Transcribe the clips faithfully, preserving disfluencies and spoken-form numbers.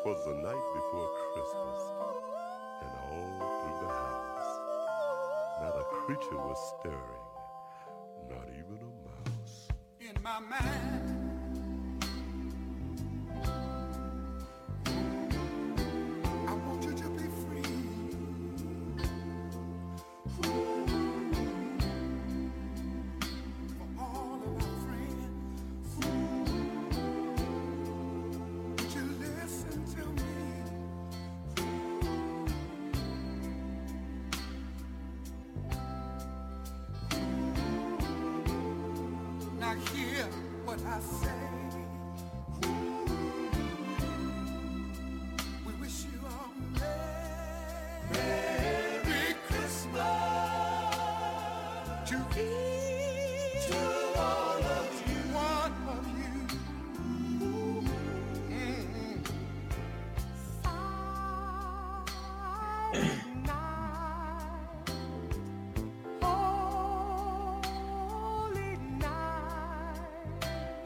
'Twas the night before Christmas, and all through the house not a creature was stirring, not even a mouse. In my mind, I want you to be free. For all of our friends, would you listen to me? Now hear what I say. We wish you all Merry Christmas to each to all of you, one of you. Mm-hmm. Silent night, holy night,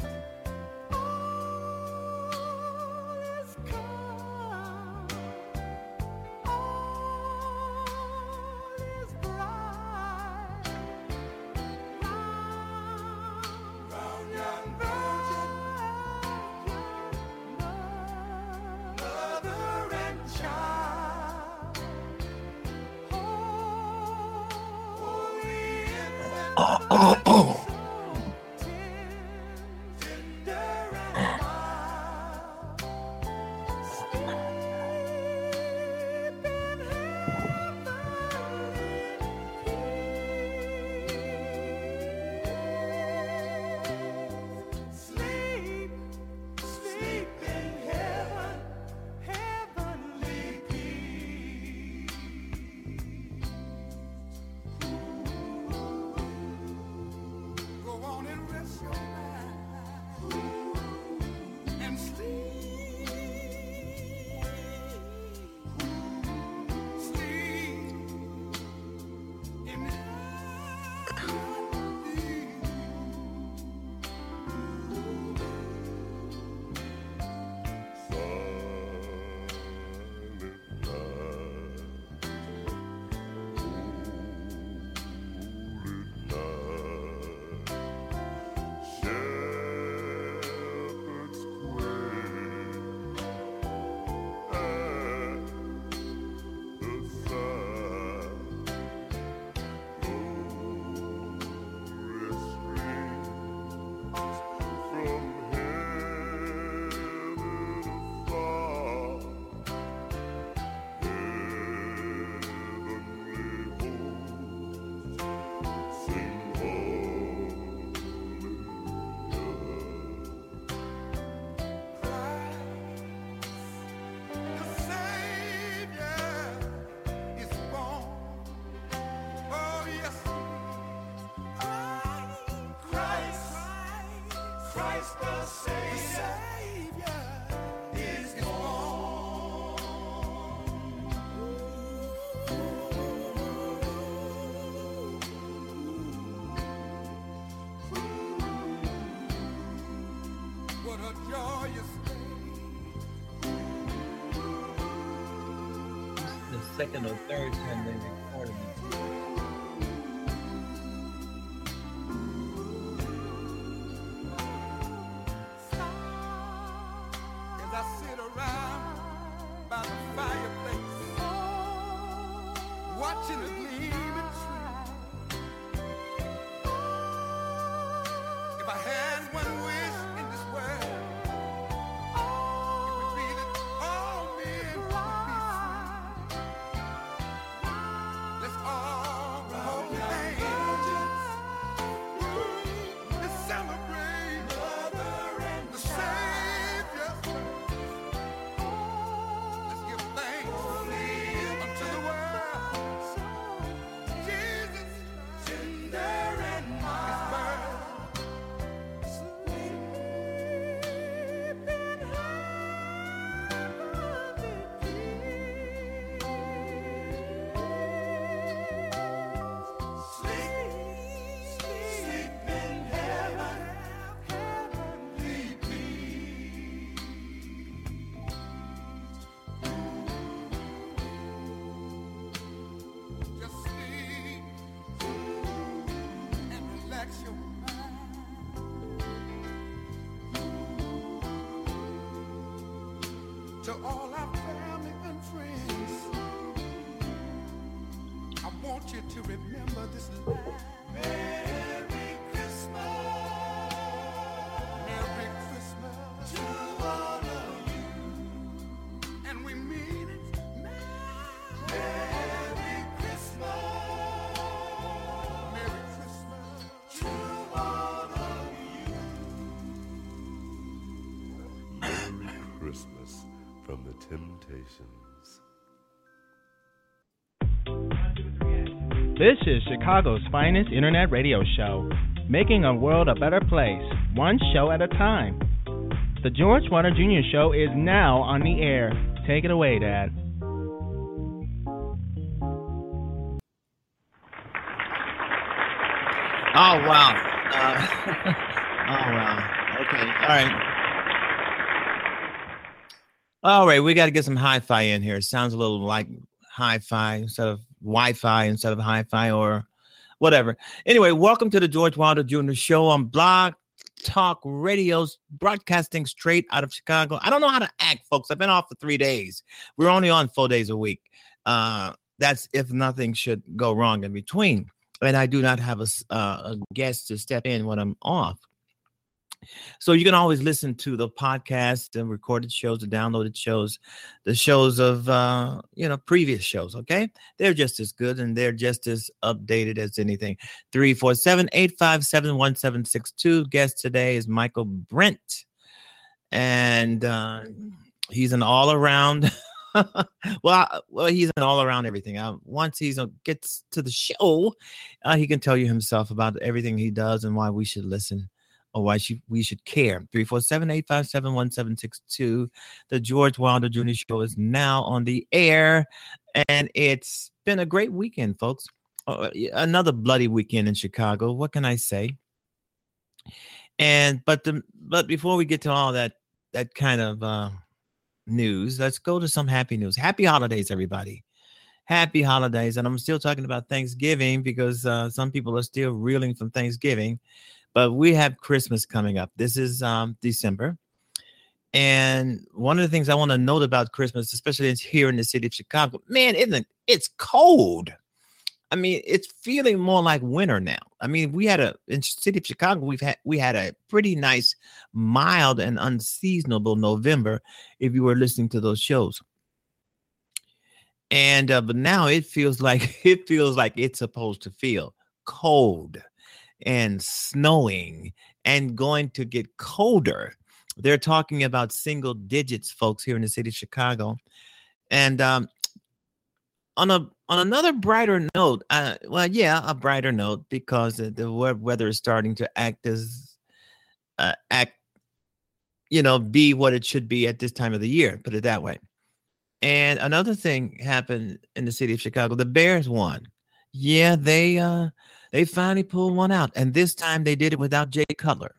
all is calm, all is bright. Round young virgin, mother and child, holy infant, tender and mild, sleep in heavenly sleep, sleep in heaven, heavenly peace. Go on and rest your mind and sleep, sleep in Shepherds quail at the sound, glorious streams from heaven afar, heavenly hosts sing the Savior is born. Oh yes, Christ, Christ the Savior is born. What a joyous day. The second or third time they recorded it. As I sit around by the fireplace, watching the gleaming tree. If I had one wish in this world, it would be that all men would be free. Let's all hold hands and celebrate the Savior. Let's give thanks unto the world. to all our family and friends, I want you to remember this line. Merry Christmas. Merry Christmas to all of you. And we mean it. Merry Christmas. Merry Christmas to all of you. Merry Christmas from the Temptations. This is Chicago's finest internet radio show, making a world a better place, one show at a time. The George Wilder Junior Show is now on the air. Take it away, Dad. Oh, wow. Uh, oh, wow. Okay. All right. All right. We got to get some hi-fi in here. It sounds a little like hi-fi instead of Wi-Fi instead of hi-fi or whatever. Anyway, welcome to the George Wilder Junior Show on Blog Talk Radio's broadcasting straight out of Chicago. I don't know how to act, folks. I've been off for three days. We're only on four days a week. Uh, that's if nothing should go wrong in between. And I do not have a, uh, a guest to step in when I'm off. So you can always listen to the podcast and recorded shows, the downloaded shows, the shows of, uh, you know, previous shows. OK, they're just as good and they're just as updated as anything. three four seven, eight five seven, one seven six two. Guest today is Michael Brent. And uh, he's an all around. well, well, he's an all around everything. Uh, once he uh, gets to the show, uh, he can tell you himself about everything he does and why we should listen. Or why should, we should care. three four seven, eight five seven, one seven six two. The George Wilder Junior Show is now on the air. And it's been a great weekend, folks. Uh, another bloody weekend in Chicago. What can I say? And but the but before we get to all that that kind of uh, news, let's go to some happy news. Happy holidays, everybody. Happy holidays. And I'm still talking about Thanksgiving because uh, some people are still reeling from Thanksgiving. But we have Christmas coming up. This is um, December. And one of the things I want to note about Christmas, especially here in the city of Chicago, man, isn't it? It's cold. I mean, it's feeling more like winter now. I mean, we had a in the city of Chicago, we've had we had a pretty nice, mild and unseasonable November if you were listening to those shows. And uh, but now it feels like it feels like it's supposed to feel cold and snowing and going to get colder. They're talking about single digits, folks, here in the city of Chicago. And um, on a on another brighter note, uh, well, yeah, a brighter note because the, the weather is starting to act as uh, act, you know, be what it should be at this time of the year. Put it that way. And another thing happened in the city of Chicago. The Bears won. Yeah, they uh, they finally pulled one out. And this time they did it without Jay Cutler.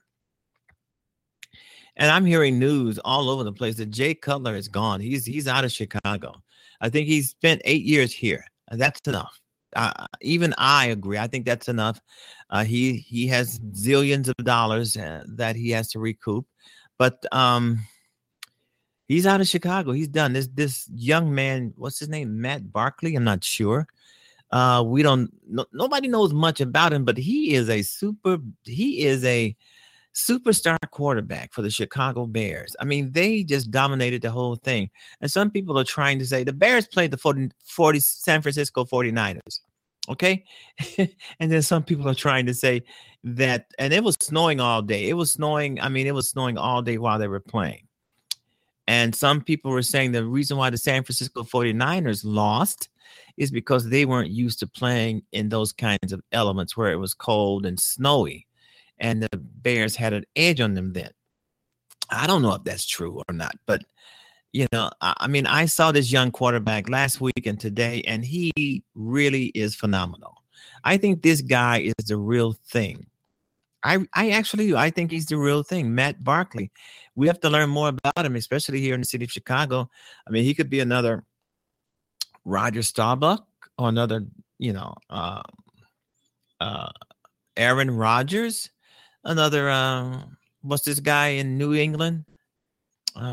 And I'm hearing news all over the place that Jay Cutler is gone. He's he's out of Chicago. I think he's spent eight years here. That's enough. Uh, even I agree. I think that's enough. Uh, he he has zillions of dollars uh, that he has to recoup. But um, he's out of Chicago. He's done. This this young man, what's his name? Matt Barkley? I'm not sure. Uh, we don't. No, nobody knows much about him, but he is a super. He is a superstar quarterback for the Chicago Bears. I mean, they just dominated the whole thing. And some people are trying to say the Bears played the forty, forty San Francisco forty-niners. Okay. And then some people are trying to say that, and it was snowing all day. It was snowing. I mean, it was snowing all day while they were playing. And some people were saying the reason why the San Francisco forty-niners lost is because they weren't used to playing in those kinds of elements where it was cold and snowy. And the Bears had an edge on them then. I don't know if that's true or not, but, you know, I, I mean, I saw this young quarterback last week and today, and he really is phenomenal. I think this guy is the real thing. I, I actually do. I think he's the real thing. Matt Barkley. We have to learn more about him, especially here in the city of Chicago. I mean, he could be another Roger Staubach or another, you know, uh, uh, Aaron Rodgers. Another, uh, what's this guy in New England? Uh,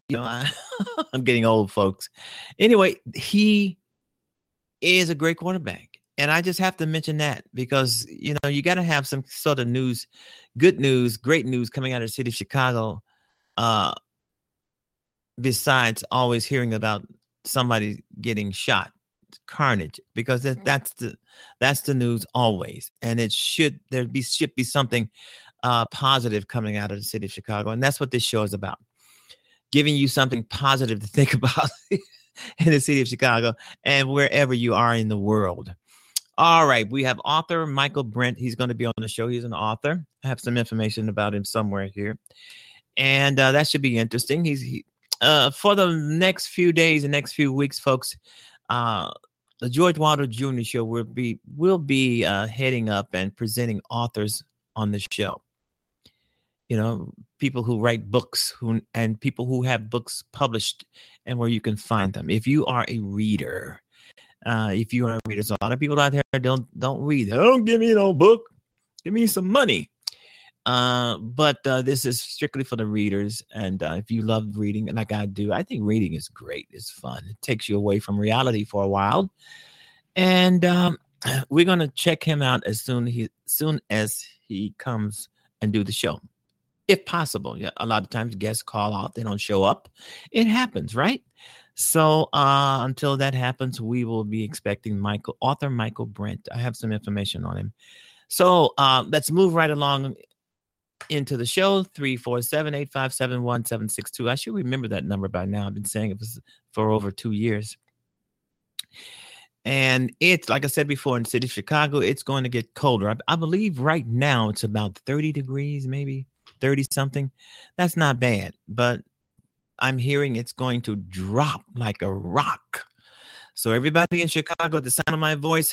you know, I, I'm getting old, folks. Anyway, he is a great quarterback. And I just have to mention that because, you know, you got to have some sort of news, good news, great news coming out of the city of Chicago. Uh, besides always hearing about somebody getting shot, carnage, because that, that's the that's the news always. And it should there be should be something uh, positive coming out of the city of Chicago. And that's what this show is about. Giving you something positive to think about in the city of Chicago and wherever you are in the world. All right. We have author Michael Brent. He's going to be on the show. He's an author. I have some information about him somewhere here. And uh, that should be interesting. He's he, uh, for the next few days and next few weeks, folks, uh, the George Wilder Junior Show will be will be uh, heading up and presenting authors on the show. You know, people who write books who and people who have books published and where you can find them. If you are a reader, uh, if you are a reader, so a lot of people out there don't don't read. Don't give me no book. Give me some money. Uh, but uh, this is strictly for the readers. And uh, if you love reading, like I do, I think reading is great. It's fun. It takes you away from reality for a while. And um, we're going to check him out as soon he soon as he comes and do the show. If possible. Yeah, a lot of times guests call out, they don't show up. It happens, right? So uh, until that happens, we will be expecting Michael, author Michael Brent. I have some information on him. So uh, let's move right along into the show. three four seven, eight five seven, one seven six two. I should remember that number by now. I've been saying it was for over two years. And it's, like I said before, in the city of Chicago, it's going to get colder. I, I believe right now it's about thirty degrees, maybe thirty something. That's not bad, but I'm hearing it's going to drop like a rock. So everybody in Chicago, at the sound of my voice,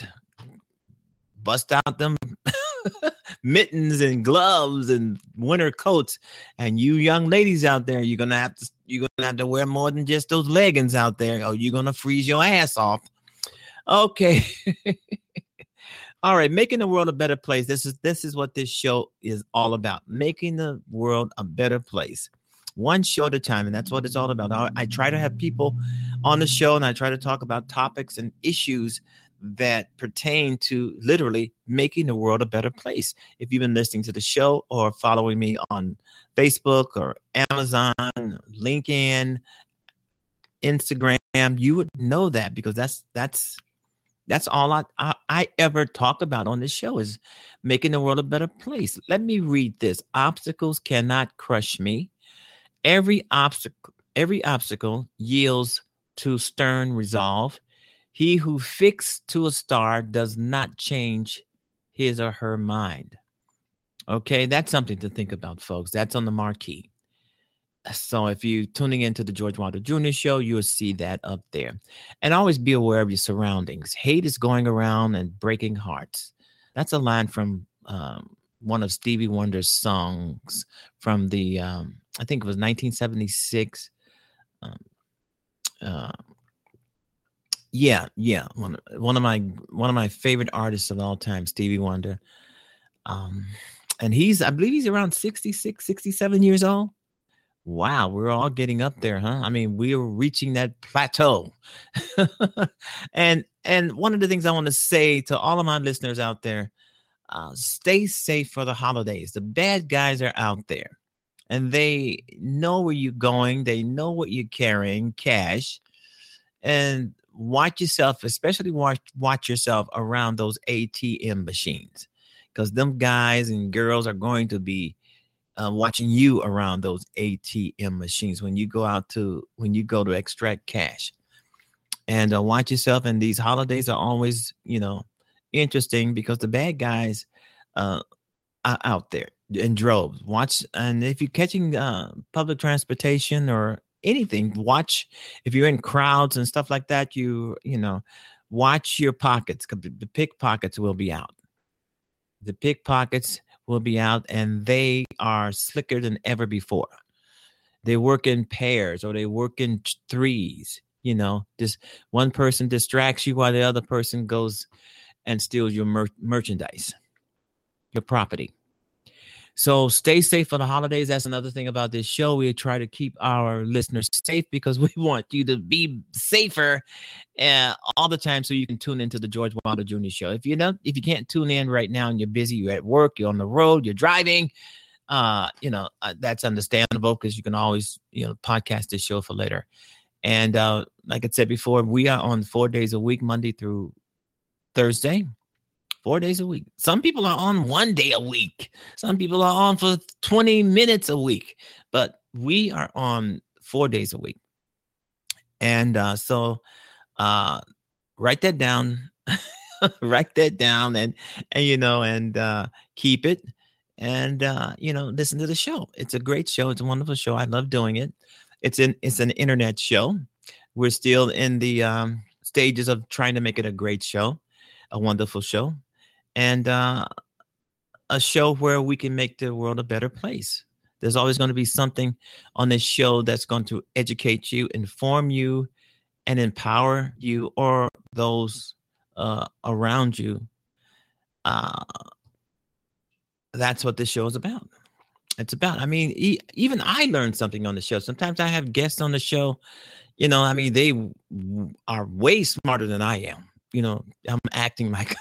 bust out them mittens and gloves and winter coats. And you young ladies out there, you're gonna have to you're gonna have to wear more than just those leggings out there, or you're gonna freeze your ass off. Okay. All right, making the world a better place. This is this is what this show is all about. Making the world a better place. One show at a time, and that's what it's all about. I, I try to have people on the show, and I try to talk about topics and issues that pertain to literally making the world a better place. If you've been listening to the show or following me on Facebook or Amazon, LinkedIn, Instagram, you would know that, because that's that's That's all I, I I ever talk about on this show, is making the world a better place. Let me read this. Obstacles cannot crush me. Every obstacle, every obstacle yields to stern resolve. He who fixed to a star does not change his or her mind. Okay, that's something to think about, folks. That's on the marquee. So if you're tuning into the George Wilder Junior Show, you'll see that up there. And always be aware of your surroundings. Hate is going around and breaking hearts. That's a line from um, one of Stevie Wonder's songs from the, um, I think it was nineteen seventy-six. Um, uh, yeah, yeah. One, one of my one of my favorite artists of all time, Stevie Wonder. Um, and he's, I believe he's around sixty-six, sixty-seven years old. Wow, we're all getting up there, huh? I mean, we're reaching that plateau. and and one of the things I want to say to all of my listeners out there, uh, stay safe for the holidays. The bad guys are out there, and they know where you're going. They know what you're carrying, cash. And watch yourself, especially watch, watch yourself around those A T M machines, because them guys and girls are going to be Uh, watching you around those A T M machines when you go out to when you go to extract cash. And uh, watch yourself. And these holidays are always, you know, interesting, because the bad guys uh, are out there in droves. Watch, and if you're catching uh, public transportation or anything, watch if you're in crowds and stuff like that. You you know, watch your pockets, because the pickpockets will be out. The pickpockets will be out, and they are slicker than ever before. They work in pairs, or they work in threes. You know, just one person distracts you while the other person goes and steals your mer- merchandise, your property. So stay safe for the holidays. That's another thing about this show. We try to keep our listeners safe because we want you to be safer uh, all the time, so you can tune into the George Wilder Junior Show. If you don't, if you can't tune in right now and you're busy, you're at work, you're on the road, you're driving, uh, you know, uh, that's understandable, because you can always, you know, podcast this show for later. And uh, like I said before, we are on four days a week, Monday through Thursday. Four days a week. Some people are on one day a week. Some people are on for twenty minutes a week. But we are on four days a week. And uh, so uh, write that down. write that down and, and you know, and uh, keep it. And, uh, you know, listen to the show. It's a great show. It's a wonderful show. I love doing it. It's an, it's an internet show. We're still in the um, stages of trying to make it a great show, a wonderful show. And uh, a show where we can make the world a better place. There's always going to be something on this show that's going to educate you, inform you, and empower you or those uh, around you. Uh, that's what this show is about. It's about, I mean, e- even I learned something on the show. Sometimes I have guests on the show, you know, I mean, they w- are way smarter than I am. You know, I'm acting like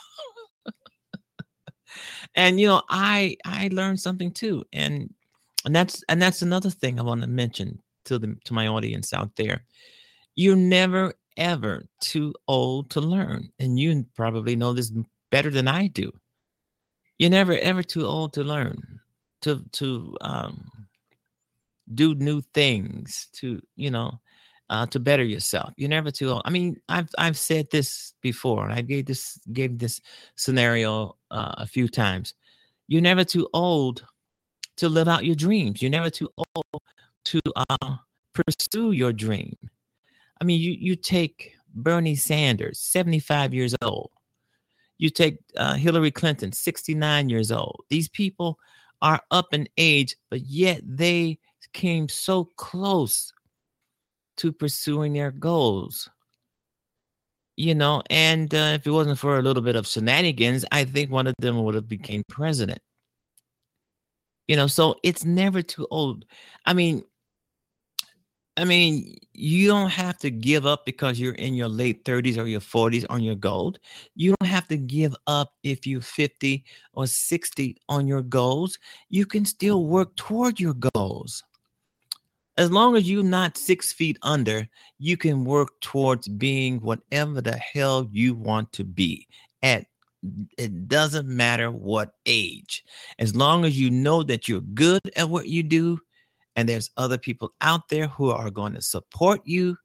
And, you know, I I learned something too. And and that's and that's another thing I want to mention to the to my audience out there. You're never, ever too old to learn. And you probably know this better than I do. You're never, ever too old to learn, to to um, do new things, to, you know, uh, to better yourself. You're never too old. I mean, I've I've said this before, and I gave this gave this scenario uh, a few times. You're never too old to live out your dreams. You're never too old to uh, pursue your dream. I mean, you you take Bernie Sanders, seventy-five years old. You take uh, Hillary Clinton, sixty-nine years old. These people are up in age, but yet they came so close to pursuing their goals. You know, and uh, if it wasn't for a little bit of shenanigans, I think one of them would have became president. You know, so it's never too old. I mean, I mean, you don't have to give up because you're in your late thirties or your forties on your goal. You don't have to give up if you're fifty or sixty on your goals. You can still work toward your goals. As long as you're not six feet under, you can work towards being whatever the hell you want to be at. It doesn't matter what age. As long as you know that you're good at what you do, and there's other people out there who are going to support you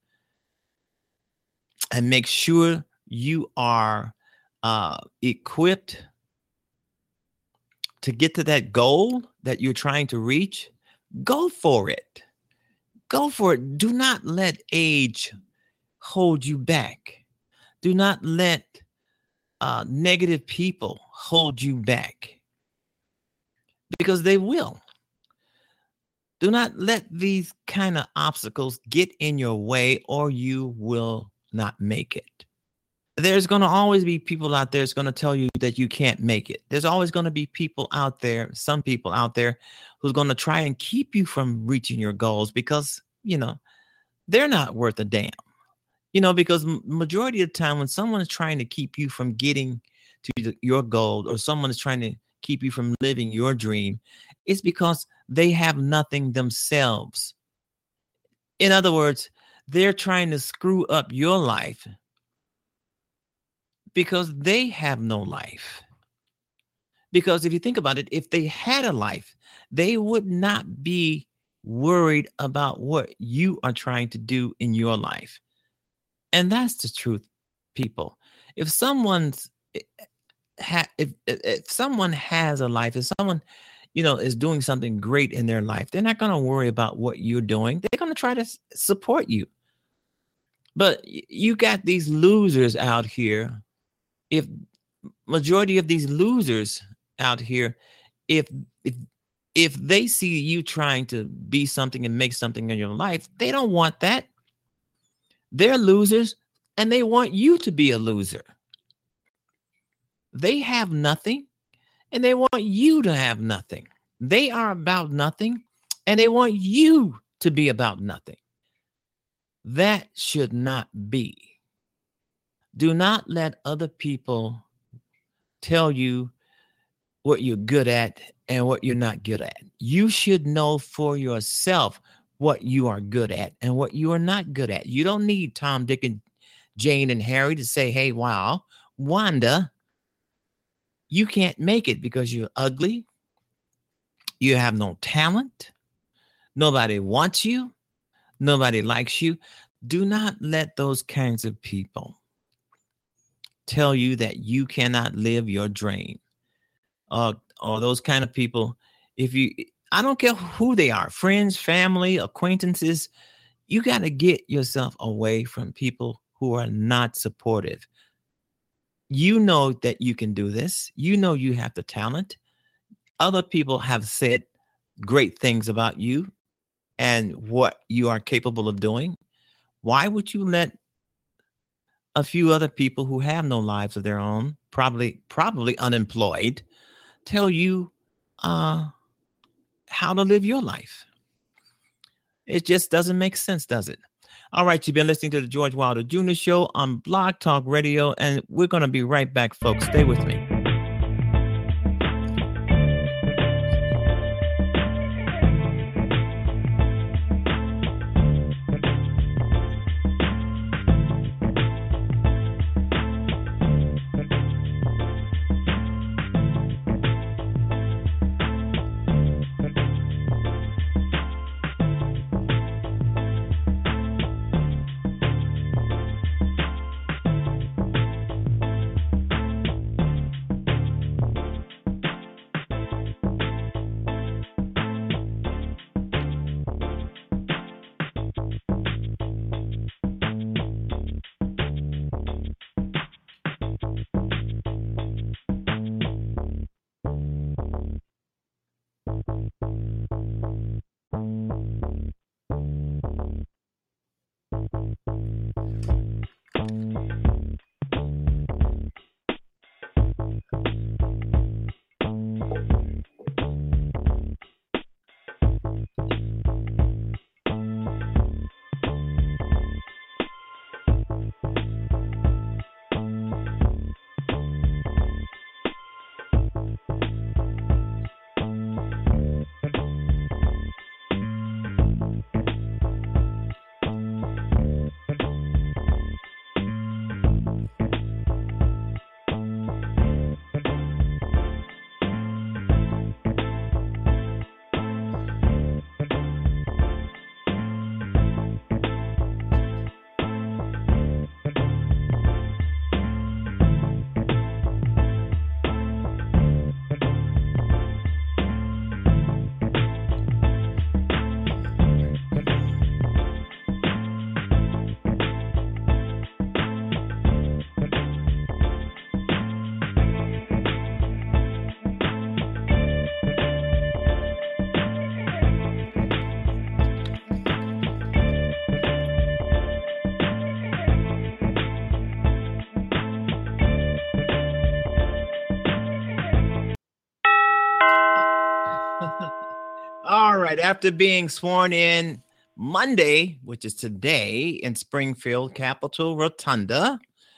and make sure you are uh, equipped to get to that goal that you're trying to reach, go for it. Go for it. Do not let age hold you back. Do not let uh, negative people hold you back, because they will. Do not let these kind of obstacles get in your way, or you will not make it. There's going to always be people out there that's going to tell you that you can't make it. There's always going to be people out there, some people out there, who's going to try and keep you from reaching your goals because, you know, they're not worth a damn. You know, because majority of the time when someone is trying to keep you from getting to your goal, or someone is trying to keep you from living your dream, it's because they have nothing themselves. In other words, they're trying to screw up your life because they have no life. Because if you think about it, if they had a life, they would not be worried about what you are trying to do in your life. And that's the truth, people. If someone's ha- if, if someone has a life, if someone, you know, is doing something great in their life, they're not going to worry about what you're doing. They're going to try to s- support you. But y- you got these losers out here. If majority of these losers out here, if if if they see you trying to be something and make something in your life, they don't want that. They're losers, and they want you to be a loser. They have nothing, and they want you to have nothing. They are about nothing, and they want you to be about nothing. That should not be. Do not let other people tell you what you're good at and what you're not good at. You should know for yourself what you are good at and what you are not good at. You don't need Tom, Dick, and Jane and Harry to say, hey, wow, Wanda, you can't make it because you're ugly. You have no talent. Nobody wants you. Nobody likes you. Do not let those kinds of people tell you that you cannot live your dream. Uh, or those kind of people, if you, I don't care who they are, friends, family, acquaintances, you got to get yourself away from people who are not supportive. You know that you can do this. You know you have the talent. Other people have said great things about you and what you are capable of doing. Why would you let a few other people who have no lives of their own, probably probably unemployed, tell you uh, how to live your life? It just doesn't make sense, does it? All right, you've been listening to the George Wilder Junior Show on Blog Talk Radio, and we're going to be right back, folks. Stay with me. All right. After being sworn in Monday, which is today, in Springfield Capitol Rotunda,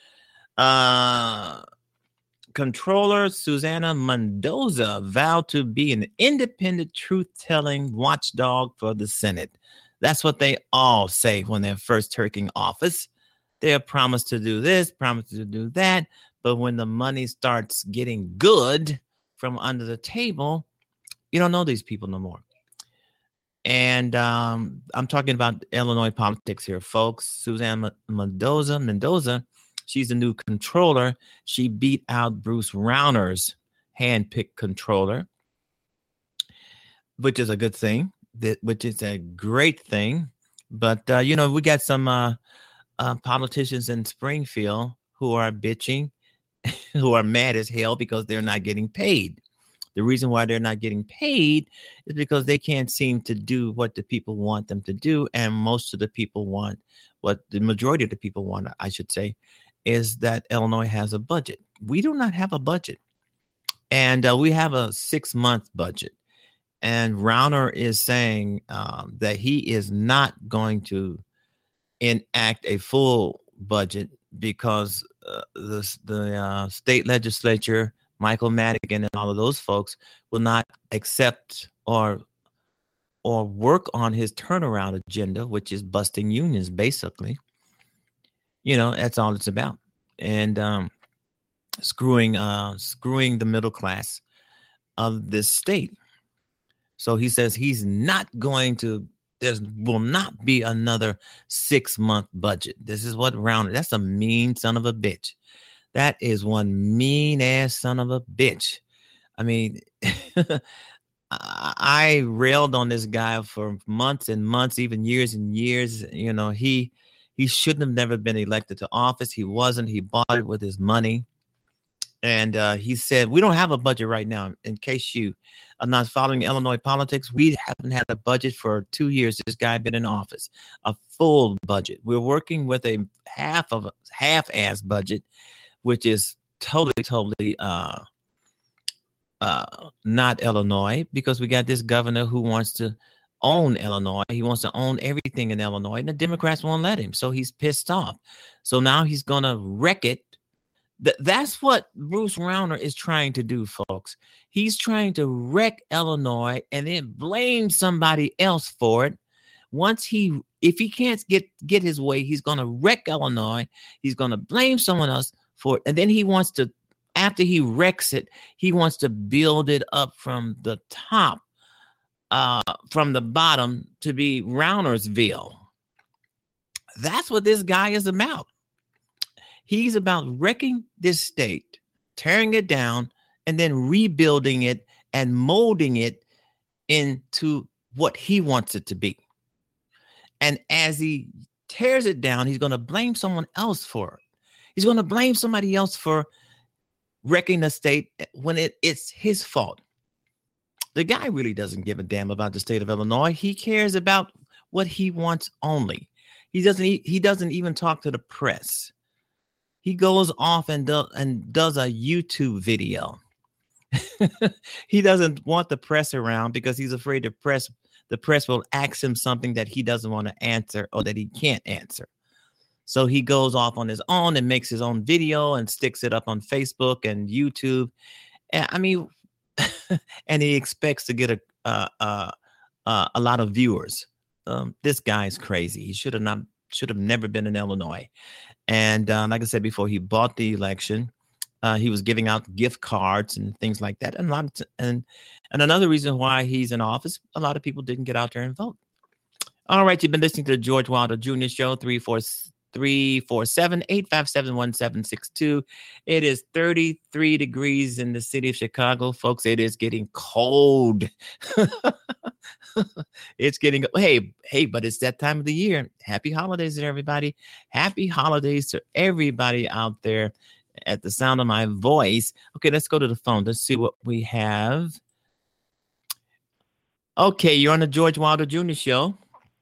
uh, Controller Susana Mendoza vowed to be an independent, truth-telling watchdog for the Senate. That's what they all say when they're first taking office. They're promised to do this, promised to do that, but when the money starts getting good from under the table, you don't know these people no more. And um, I'm talking about Illinois politics here, folks. Susana Mendoza, Mendoza, she's the new controller. She beat out Bruce Rauner's hand-picked controller, which is a good thing, that, which is a great thing. But, uh, you know, we got some uh, uh, politicians in Springfield who are bitching, who are mad as hell because they're not getting paid. The reason why they're not getting paid is because they can't seem to do what the people want them to do. And most of the people want, what the majority of the people want, I should say, is that Illinois has a budget. We do not have a budget. And uh, we have a six-month budget. and Rauner is saying um, that he is not going to enact a full budget because uh, the the uh, state legislature, Michael Madigan, and all of those folks will not accept or or work on his turnaround agenda, which is busting unions, basically. You know, that's all it's about, and um, screwing uh, screwing the middle class of this state. So he says he's not going to. There will not be another six-month budget. This is what Rauner. That's a mean son of a bitch. That is one mean-ass son of a bitch. I mean, I railed on this guy for months and months, even years and years. You know, he he shouldn't have never been elected to office. He wasn't. He bought it with his money. And uh, he said, we don't have a budget right now. In case you are not following Illinois politics, we haven't had a budget for two years. This guy been in office, a full budget. We're working with a half of a half-ass budget, which is totally, totally uh, uh, not Illinois, because we got this governor who wants to own Illinois. He wants to own everything in Illinois, and the Democrats won't let him. So he's pissed off. So now he's going to wreck it. Th- that's what Bruce Rauner is trying to do, folks. He's trying to wreck Illinois and then blame somebody else for it. Once he, if he can't get, get his way, he's going to wreck Illinois. He's going to blame someone else for it. And then he wants to, after he wrecks it, he wants to build it up from the top, uh, from the bottom to be Raunersville. That's what this guy is about. He's about wrecking this state, tearing it down, and then rebuilding it and molding it into what he wants it to be. And as he tears it down, he's going to blame someone else for it. He's going to blame somebody else for wrecking the state when it, it's his fault. The guy really doesn't give a damn about the state of Illinois. He cares about what he wants only. He doesn't, he doesn't even talk to the press. He goes off and, do, and does a YouTube video. He doesn't want the press around because he's afraid the press the press will ask him something that he doesn't want to answer or that he can't answer. So he goes off on his own and makes his own video and sticks it up on Facebook and YouTube. And, I mean, and he expects to get a uh, uh, uh, a lot of viewers. Um, this guy's crazy. He should have not should have never been in Illinois. And um, like I said before, he bought the election. Uh, he was giving out gift cards and things like that. And a lot of t- and and another reason why he's in office, a lot of people didn't get out there and vote. All right, you've been listening to the George Wilder Junior Show, three four three four seven, eight five seven, one seven six two. It is thirty-three degrees in the city of Chicago, folks. It is getting cold. It's getting, hey, hey, but it's that time of the year. Happy holidays to everybody. Happy holidays to everybody out there at the sound of my voice. Okay, let's go to the phone. Let's see what we have. Okay, you're on the George Wilder Junior Show.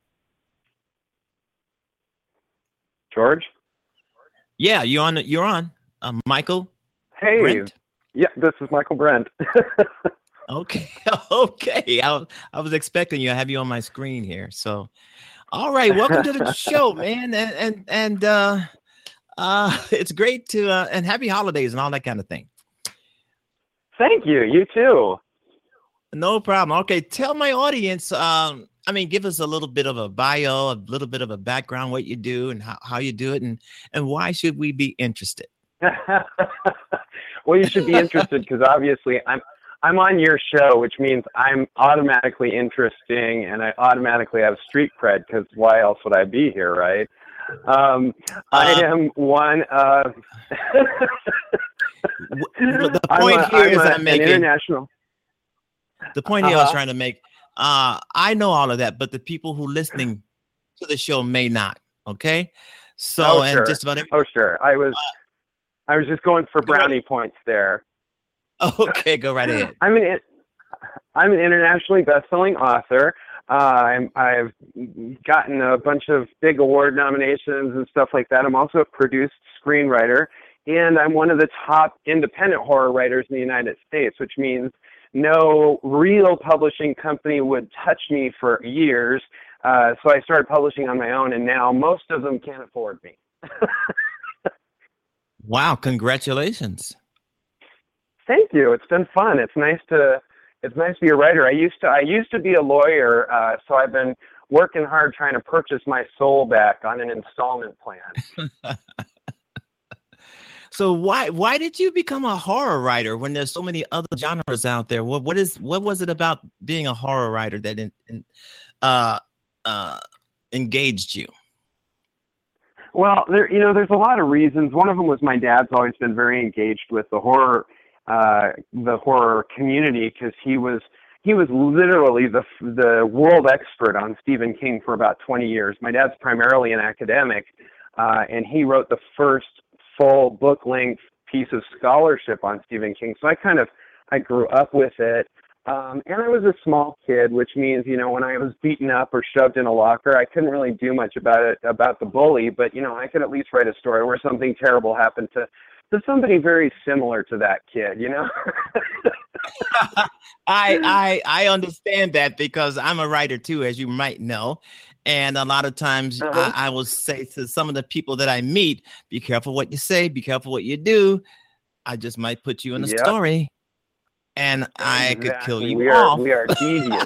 George? Yeah, you're on. You're on. Uh, Michael? Hey. Brent? Yeah, this is Michael Brent. Okay, okay. I, I was expecting you. I have you on my screen here. So, all right. Welcome to the show, man. And and and uh, uh, it's great to uh, and happy holidays and all that kind of thing. Thank you. You too. No problem. Okay, tell my audience. Um, I mean, give us a little bit of a bio, a little bit of a background, what you do and how, how you do it, and and why should we be interested? Well, you should be interested because obviously I'm. I'm on your show, which means I'm automatically interesting and I automatically have street cred because why else would I be here, right? Um, uh, I am one of... the point I'm a, here I'm is a, I'm making... international... The point here uh-huh. I was trying to make, uh, I know all of that, but the people who listening to the show may not, okay? So, oh, and sure. just about every... Oh, sure. I was, uh, I was just going for brownie points there. Okay, go right ahead. I'm an I'm an internationally best-selling author. Uh, I'm, I've gotten a bunch of big award nominations and stuff like that. I'm also a produced screenwriter, and I'm one of the top independent horror writers in the United States, which means no real publishing company would touch me for years. Uh, so I started publishing on my own, and now most of them can't afford me. Wow, congratulations. Thank you. It's been fun. It's nice to it's nice to be a writer. I used to I used to be a lawyer, uh, so I've been working hard trying to purchase my soul back on an installment plan. So why why did you become a horror writer when there's so many other genres out there? What what is what was it about being a horror writer that in, in, uh, uh, engaged you? Well, there you know there's a lot of reasons. One of them was my dad's always been very engaged with the horror uh, the horror community because he was he was literally the the world expert on Stephen King for about twenty years. My dad's primarily an academic, uh, and he wrote the first full book-length piece of scholarship on Stephen King. So I kind of, I grew up with it. Um, and I was a small kid, which means, you know, when I was beaten up or shoved in a locker, I couldn't really do much about it, about the bully, but, you know, I could at least write a story where something terrible happened to, to somebody very similar to that kid, you know? I, I, I understand that because I'm a writer too, as you might know. And a lot of times uh-huh. I, I will say to some of the people that I meet, be careful what you say, be careful what you do. I just might put you in a yep. story and exactly. I could kill you we off. Are, we are devious.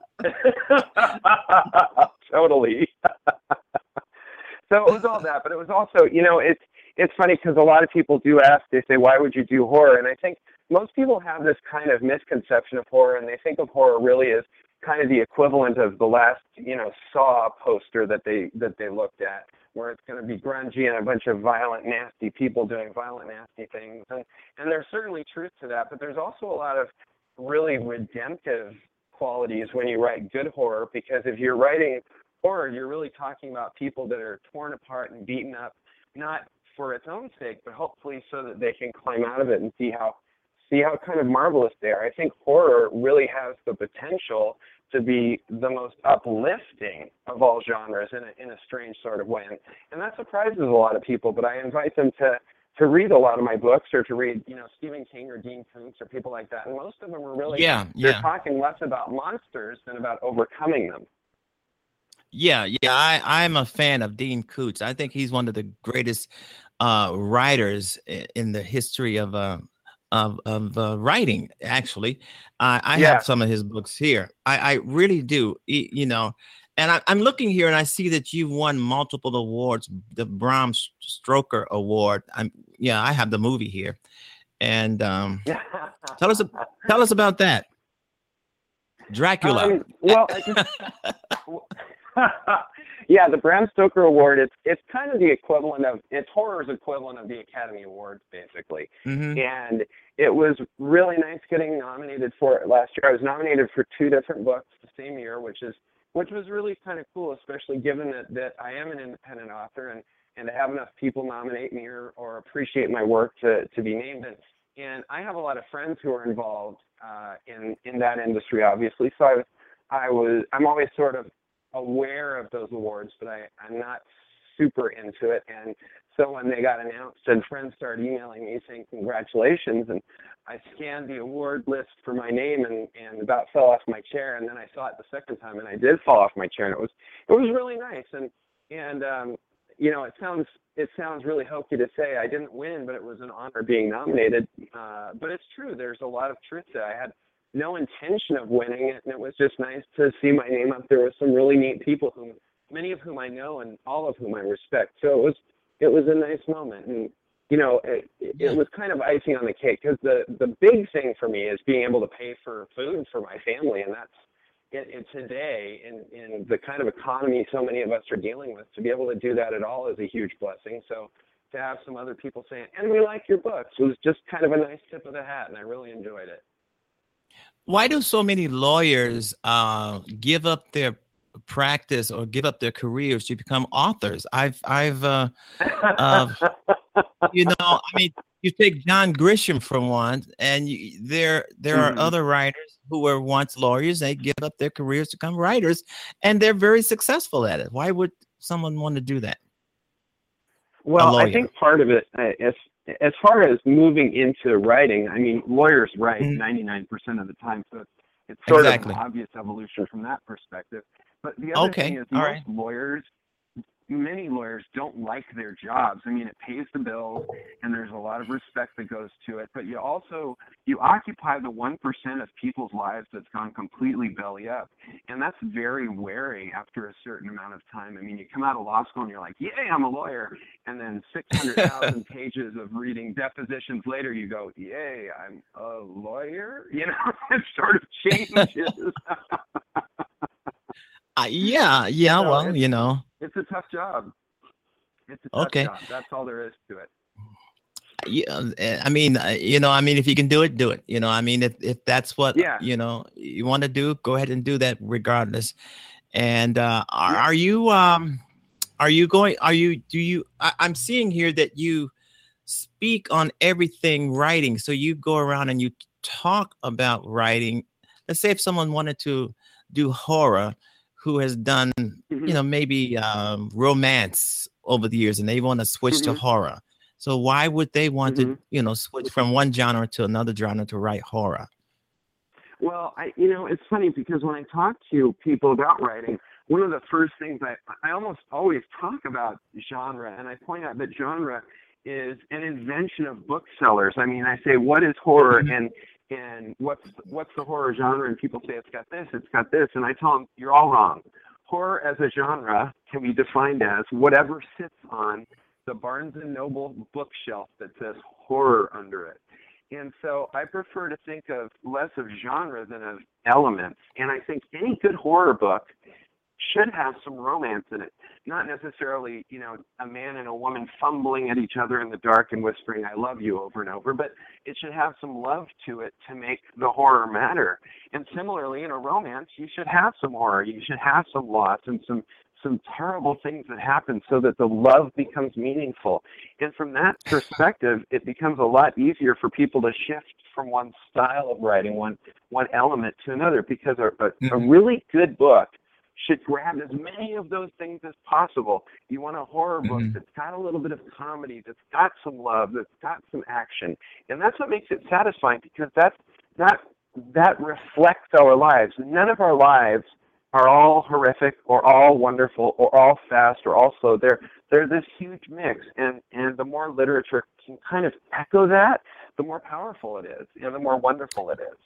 Totally. So it was all that, but it was also, you know, it's, it's funny because a lot of people do ask, they say, why would you do horror? And I think most people have this kind of misconception of horror, and they think of horror really as kind of the equivalent of the last, you know, Saw poster that they that they looked at, where it's going to be grungy and a bunch of violent, nasty people doing violent, nasty things. And and there's certainly truth to that, but there's also a lot of really redemptive qualities when you write good horror, because if you're writing horror, you're really talking about people that are torn apart and beaten up, not for its own sake, but hopefully so that they can climb out of it and see how see how kind of marvelous they are. I think horror really has the potential to be the most uplifting of all genres in a, in a strange sort of way. And, and that surprises a lot of people, but I invite them to, to read a lot of my books or to read, you know, Stephen King or Dean Koontz or people like that. And most of them are really, yeah, they're yeah. talking less about monsters than about overcoming them. Yeah, yeah, I, I'm a fan of Dean Koontz. I think he's one of the greatest uh, writers in the history of uh, of, of uh, writing, actually. Uh, I yeah. have some of his books here. I, I really do, you know. And I, I'm looking here and I see that you've won multiple awards, the Bram Stoker Award. I'm, yeah, I have the movie here. And um, tell us tell us about that. Dracula. Um, well, I just, yeah, the Bram Stoker Award, it's it's kind of the equivalent of, it's horror's equivalent of the Academy Awards, basically. Mm-hmm. And it was really nice getting nominated for it last year. I was nominated for two different books the same year, which is which was really kind of cool, especially given that, that I am an independent author, and, and to have enough people nominate me or, or appreciate my work to, to be named. And, and I have a lot of friends who are involved uh, in, in that industry, obviously. So I was, I was, I'm always sort of aware of those awards, but I, I'm not super into it. And so when they got announced and friends started emailing me saying congratulations, and I scanned the award list for my name and, and about fell off my chair, and then I saw it the second time and I did fall off my chair, and it was it was really nice. And and um, you know, it sounds it sounds really hokey to say I didn't win, but it was an honor being nominated. Uh, but it's true. There's a lot of truth to it. I had no intention of winning it, and it was just nice to see my name up there with some really neat people, whom many of whom I know and all of whom I respect. So it was it was a nice moment, and you know, it, it, it was kind of icing on the cake, because the the big thing for me is being able to pay for food for my family, and that's it, it today in in the kind of economy so many of us are dealing with. To be able to do that at all is a huge blessing. So to have some other people saying, "And we like your books," was just kind of a nice tip of the hat, and I really enjoyed it. Why do so many lawyers uh, give up their practice or give up their careers to become authors? I've, I've, uh, uh, you know, I mean, you take John Grisham for one, and you, there, there mm-hmm. are other writers who were once lawyers. They give up their careers to become writers, and they're very successful at it. Why would someone want to do that? Well, I lawyer? think part of it, uh, as as far as moving into writing, I mean, lawyers write Mhm. ninety-nine percent of the time, so it's, it's sort Exactly. of an obvious evolution from that perspective. But the other Okay, thing is, all most right. lawyers, many lawyers don't like their jobs. I mean, it pays the bills, and there's a lot of respect that goes to it. But you also you occupy the one percent of people's lives that's gone completely belly up, and that's very wary after a certain amount of time. I mean, you come out of law school and you're like, "Yay, I'm a lawyer," and then six hundred thousand pages of reading depositions later, you go, "Yay, I'm a lawyer." You know, it sort of changes. Uh, yeah, yeah. So Well, it's- you know. It's a tough job. It's a tough Okay. job. That's all there is to it. Yeah, uh, I mean, uh, you know, I mean, if you can do it, do it. You know, I mean, if if that's what Yeah. you know you want to do, go ahead and do that, regardless. And uh, are, Yeah. are you um, are you going? Are you? Do you? I, I'm seeing here that you speak on everything writing. So you go around and you talk about writing. Let's say if someone wanted to do horror, who has done, Mhm. you know, maybe um, romance over the years, and they want to switch to Mhm. horror. So why would they want to, Mhm. you know, switch from one genre to another genre to write horror? Well, I, you know, it's funny because when I talk to people about writing, one of the first things I, I almost always talk about genre, and I point out that genre is an invention of booksellers. I mean, I say, what is horror, Mhm. and and what's what's the horror genre? And people say it's got this, it's got this, and I tell them you're all wrong. Horror as a genre can be defined as whatever sits on the Barnes and Noble bookshelf that says horror under it. And so I prefer to think of less of genre than of elements. And I think any good horror book should have some romance in it. Not necessarily, you know, a man and a woman fumbling at each other in the dark and whispering, "I love you," over and over, but it should have some love to it to make the horror matter. And similarly, in a romance, you should have some horror. You should have some loss and some some terrible things that happen so that the love becomes meaningful. And from that perspective, it becomes a lot easier for people to shift from one style of writing, one one element to another, because a, a, a Mhm. really good book should grab as many of those things as possible. You want a horror book Mhm. that's got a little bit of comedy, that's got some love, that's got some action. And that's what makes it satisfying, because that's, that, that reflects our lives. None of our lives are all horrific or all wonderful or all fast or all slow. They're, they're this huge mix. And, and the more literature can kind of echo that, the more powerful it is and the more wonderful it is.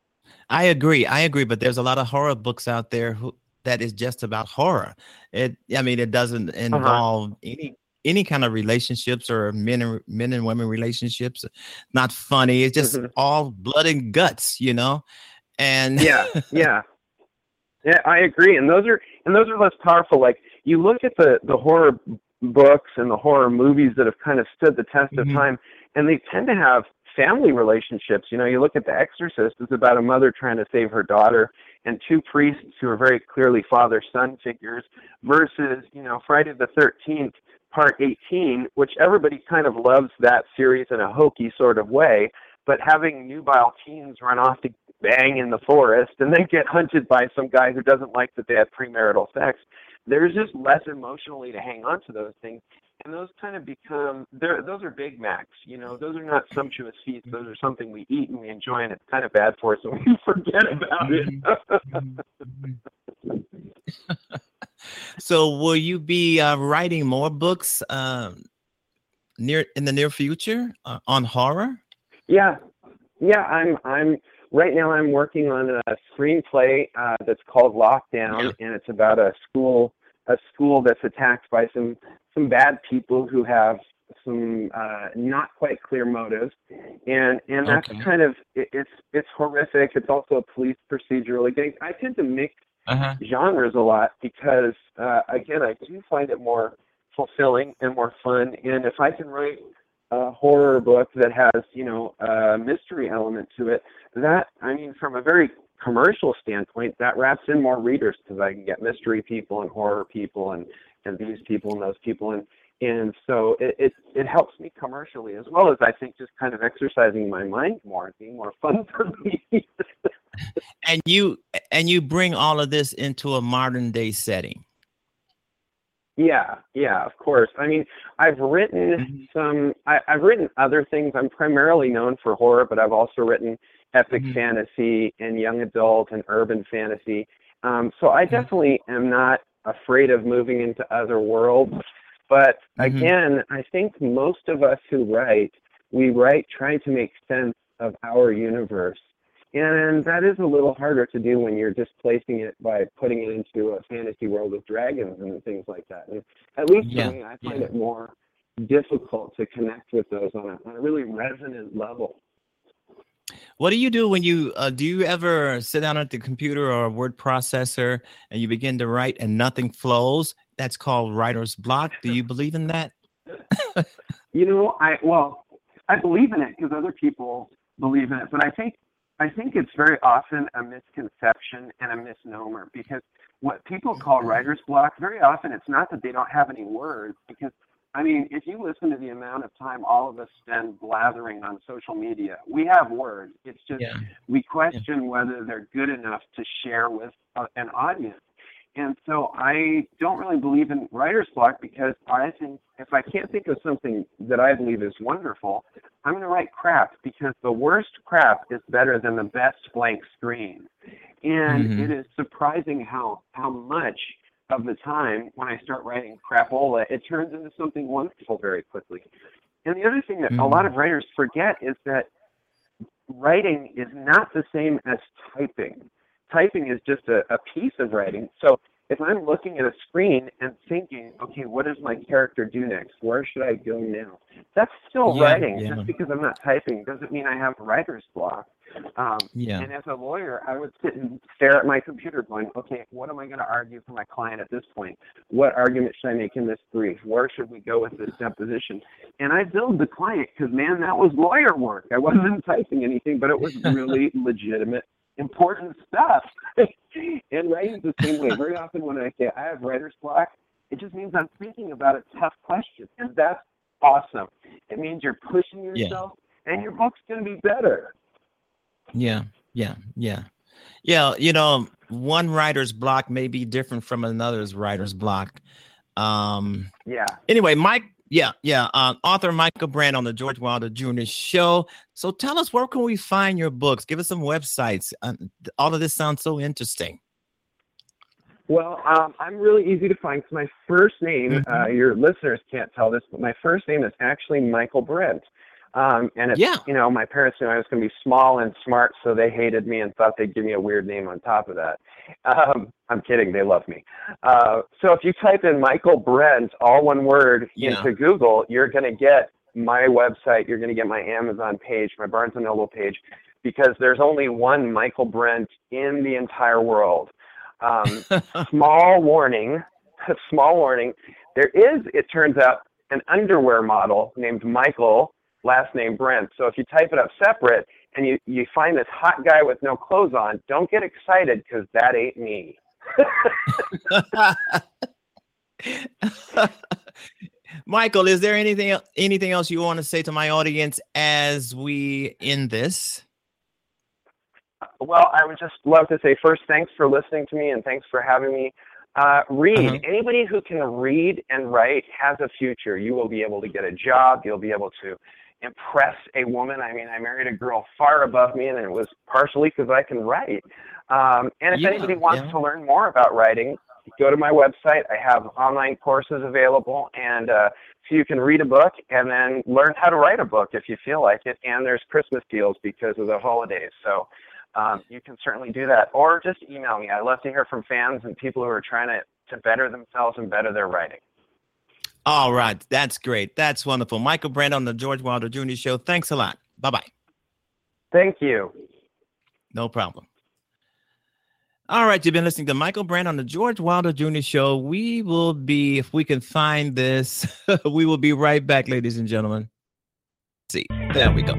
I agree. I agree. But there's a lot of horror books out there who that is just about horror. It, I mean, it doesn't involve any any kind of relationships or men and men and women relationships. Not funny. It's just Mhm. all blood and guts, you know. And Yeah, yeah. Yeah, I agree. And those are and those are less powerful. Like, you look at the, the horror books and the horror movies that have kind of stood the test of Mhm. time, and they tend to have family relationships. You know, you look at The Exorcist, it's about a mother trying to save her daughter, and two priests who are very clearly father-son figures, versus, you know, Friday the thirteenth, part eighteen, which everybody kind of loves that series in a hokey sort of way, but having nubile teens run off to bang in the forest and then get hunted by some guy who doesn't like that they had premarital sex, there's just less emotionally to hang on to those things. And those kind of become, they're, those are Big Macs, you know, those are not sumptuous feasts. Those are something we eat and we enjoy, and it's kind of bad for us, so we forget about it. So will you be uh, writing more books um, near in the near future uh, on horror? Yeah, yeah. I'm. I'm right now. I'm working on a screenplay uh, that's called Lockdown, and it's about a school, a school that's attacked by some some bad people who have some uh, not quite clear motives, and and that's Okay. kind of it, it's it's horrific. It's also a police procedural. Again, I tend to mix Uh-huh. genres a lot because uh, again, I do find it more fulfilling and more fun. And if I can write a horror book that has, you know, a mystery element to it, that, I mean, from a very commercial standpoint, that wraps in more readers, because I can get mystery people and horror people and, and these people and those people. And, and so it, it, it helps me commercially, as well as, I think, just kind of exercising my mind more and being more fun for me. And you and you bring all of this into a modern day setting. Yeah, yeah, of course. I mean, I've written some, I, I've written other things. I'm primarily known for horror, but I've also written epic Mhm. fantasy and young adult and urban fantasy. Um, so I definitely am not afraid of moving into other worlds. But Mhm. again, I think most of us who write, we write trying to make sense of our universe. And that is a little harder to do when you're displacing it by putting it into a fantasy world with dragons and things like that. And at least Yeah, for me, I find yeah. it more difficult to connect with those on a, on a really resonant level. What do you do when you uh, do you ever sit down at the computer or a word processor and you begin to write and nothing flows? That's called writer's block. Do you believe in that? You know, I well, I believe in it because other people believe in it, but I think I think it's very often a misconception and a misnomer because what people call writer's block, very often it's not that they don't have any words because I mean, if you listen to the amount of time all of us spend blathering on social media, we have words. It's just Yeah. we question whether they're good enough to share with uh, an audience. And so I don't really believe in writer's block because I think if I can't think of something that I believe is wonderful, I'm going to write crap because the worst crap is better than the best blank screen. And Mhm. it is surprising how, how much of the time when I start writing crapola, it turns into something wonderful very quickly. And the other thing that a lot Mhm. of writers forget is that writing is not the same as typing. Typing is just a, a piece of writing. So if I'm looking at a screen and thinking, okay, what does my character do next? Where should I go now? That's still Yeah, writing. yeah. Just because I'm not typing doesn't mean I have writer's block. Um, Yeah. and as a lawyer, I would sit and stare at my computer going, okay, what am I going to argue for my client at this point? What argument should I make in this brief? Where should we go with this deposition? And I billed the client because, man, that was lawyer work. I wasn't typing anything, but it was really legitimate, important stuff. And writing's the same way. Very often when I say I have writer's block, it just means I'm thinking about a tough question, and that's awesome. It means you're pushing Yeah. yourself, and your book's going to be better. Yeah, yeah, yeah. Yeah, you know, one writer's block may be different from another's writer's block. Um Yeah. anyway, Mike, yeah, yeah. Uh, author Michael Brand on the George Wilder Junior Show. So tell us, where can we find your books? Give us some websites. Uh, all of this sounds so interesting. Well, um, I'm really easy to find because my first name, Mhm. uh, your listeners can't tell this, but my first name is actually Michael Brent. Um, and it's, Yeah. you know, my parents knew I was going to be small and smart, so they hated me and thought they'd give me a weird name on top of that. Um, I'm kidding. They love me. Uh, so if you type in Michael Brent, all one word, Yeah. into Google, you're going to get my website. You're going to get my Amazon page, my Barnes and Noble page, because there's only one Michael Brent in the entire world. Um, small warning, small warning. There is, it turns out, an underwear model named Michael, last name Brent. So if you type it up separate and you, you find this hot guy with no clothes on, don't get excited because that ain't me. Michael, is there anything el- anything else you want to say to my audience as we end this? Well, I would just love to say first, thanks for listening to me and thanks for having me. Uh, read. Uh-huh. Anybody who can read and write has a future. You will be able to get a job. You'll be able to impress a woman. I mean, I married a girl far above me, and it was partially because I can write. Um, and if Yeah, anybody wants yeah. to learn more about writing, go to my website. I have online courses available, and uh, so you can read a book and then learn how to write a book if you feel like it. And there's Christmas deals because of the holidays. So um, you can certainly do that. Or just email me. I love to hear from fans and people who are trying to, to better themselves and better their writing. All right. That's great. That's wonderful. Michael Brand on the George Wilder Junior Show. Thanks a lot. Bye-bye. Thank you. No problem. All right. You've been listening to Michael Brand on the George Wilder Junior Show. We will be, if we can find this, we will be right back, ladies and gentlemen. Let's see, there we go.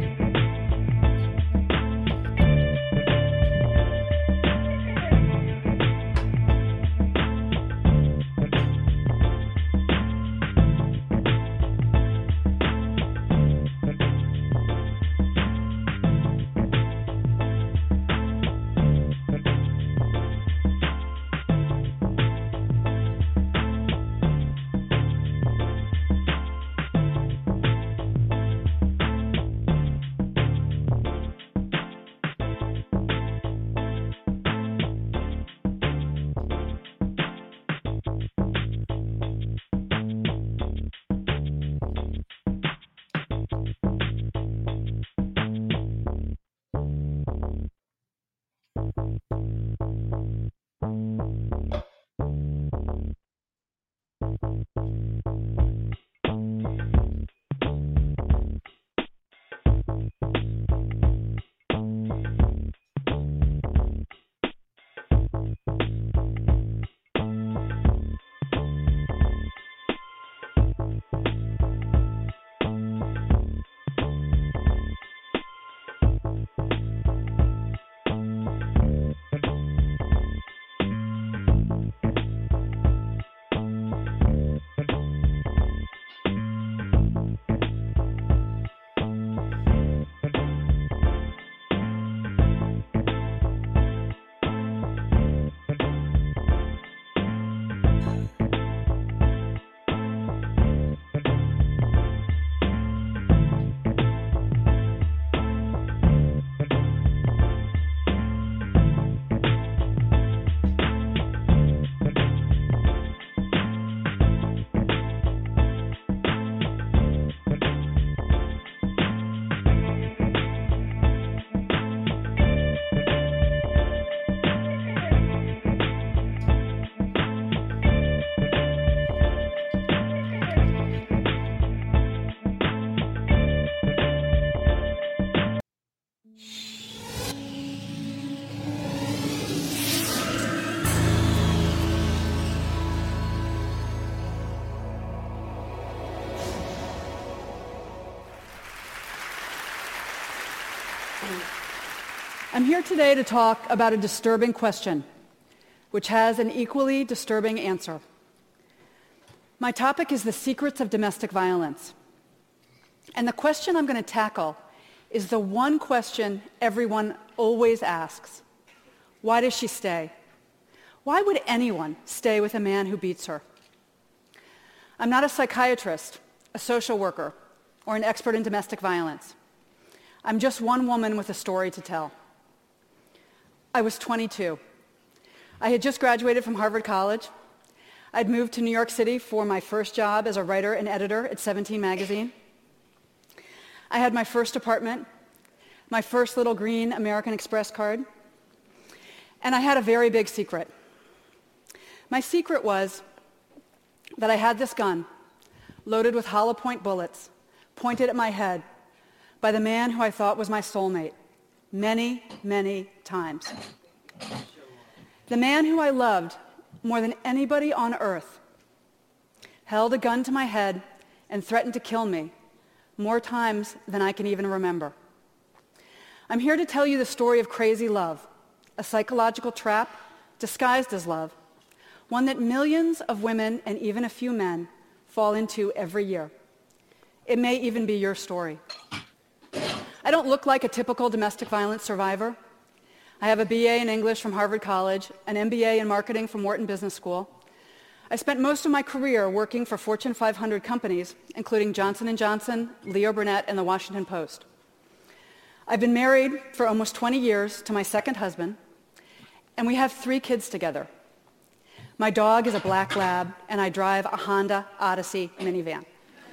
I'm here today to talk about a disturbing question, which has an equally disturbing answer. My topic is the secrets of domestic violence. And the question I'm going to tackle is the one question everyone always asks. Why does she stay? Why would anyone stay with a man who beats her? I'm not a psychiatrist, a social worker, or an expert in domestic violence. I'm just one woman with a story to tell. I was twenty-two. I had just graduated from Harvard College. I'd moved to New York City for my first job as a writer and editor at Seventeen magazine. I had my first apartment, my first little green American Express card, and I had a very big secret. My secret was that I had this gun loaded with hollow point bullets pointed at my head by the man who I thought was my soulmate many, many times. The man who I loved more than anybody on earth held a gun to my head and threatened to kill me more times than I can even remember. I'm here to tell you the story of crazy love, a psychological trap disguised as love, one that millions of women and even a few men fall into every year. It may even be your story. I don't look like a typical domestic violence survivor. I have a B A in English from Harvard College, an M B A in marketing from Wharton Business School. I spent most of my career working for Fortune five hundred companies, including Johnson and Johnson, Leo Burnett, and the Washington Post. I've been married for almost twenty years to my second husband, and we have three kids together. My dog is a black lab, and I drive a Honda Odyssey minivan.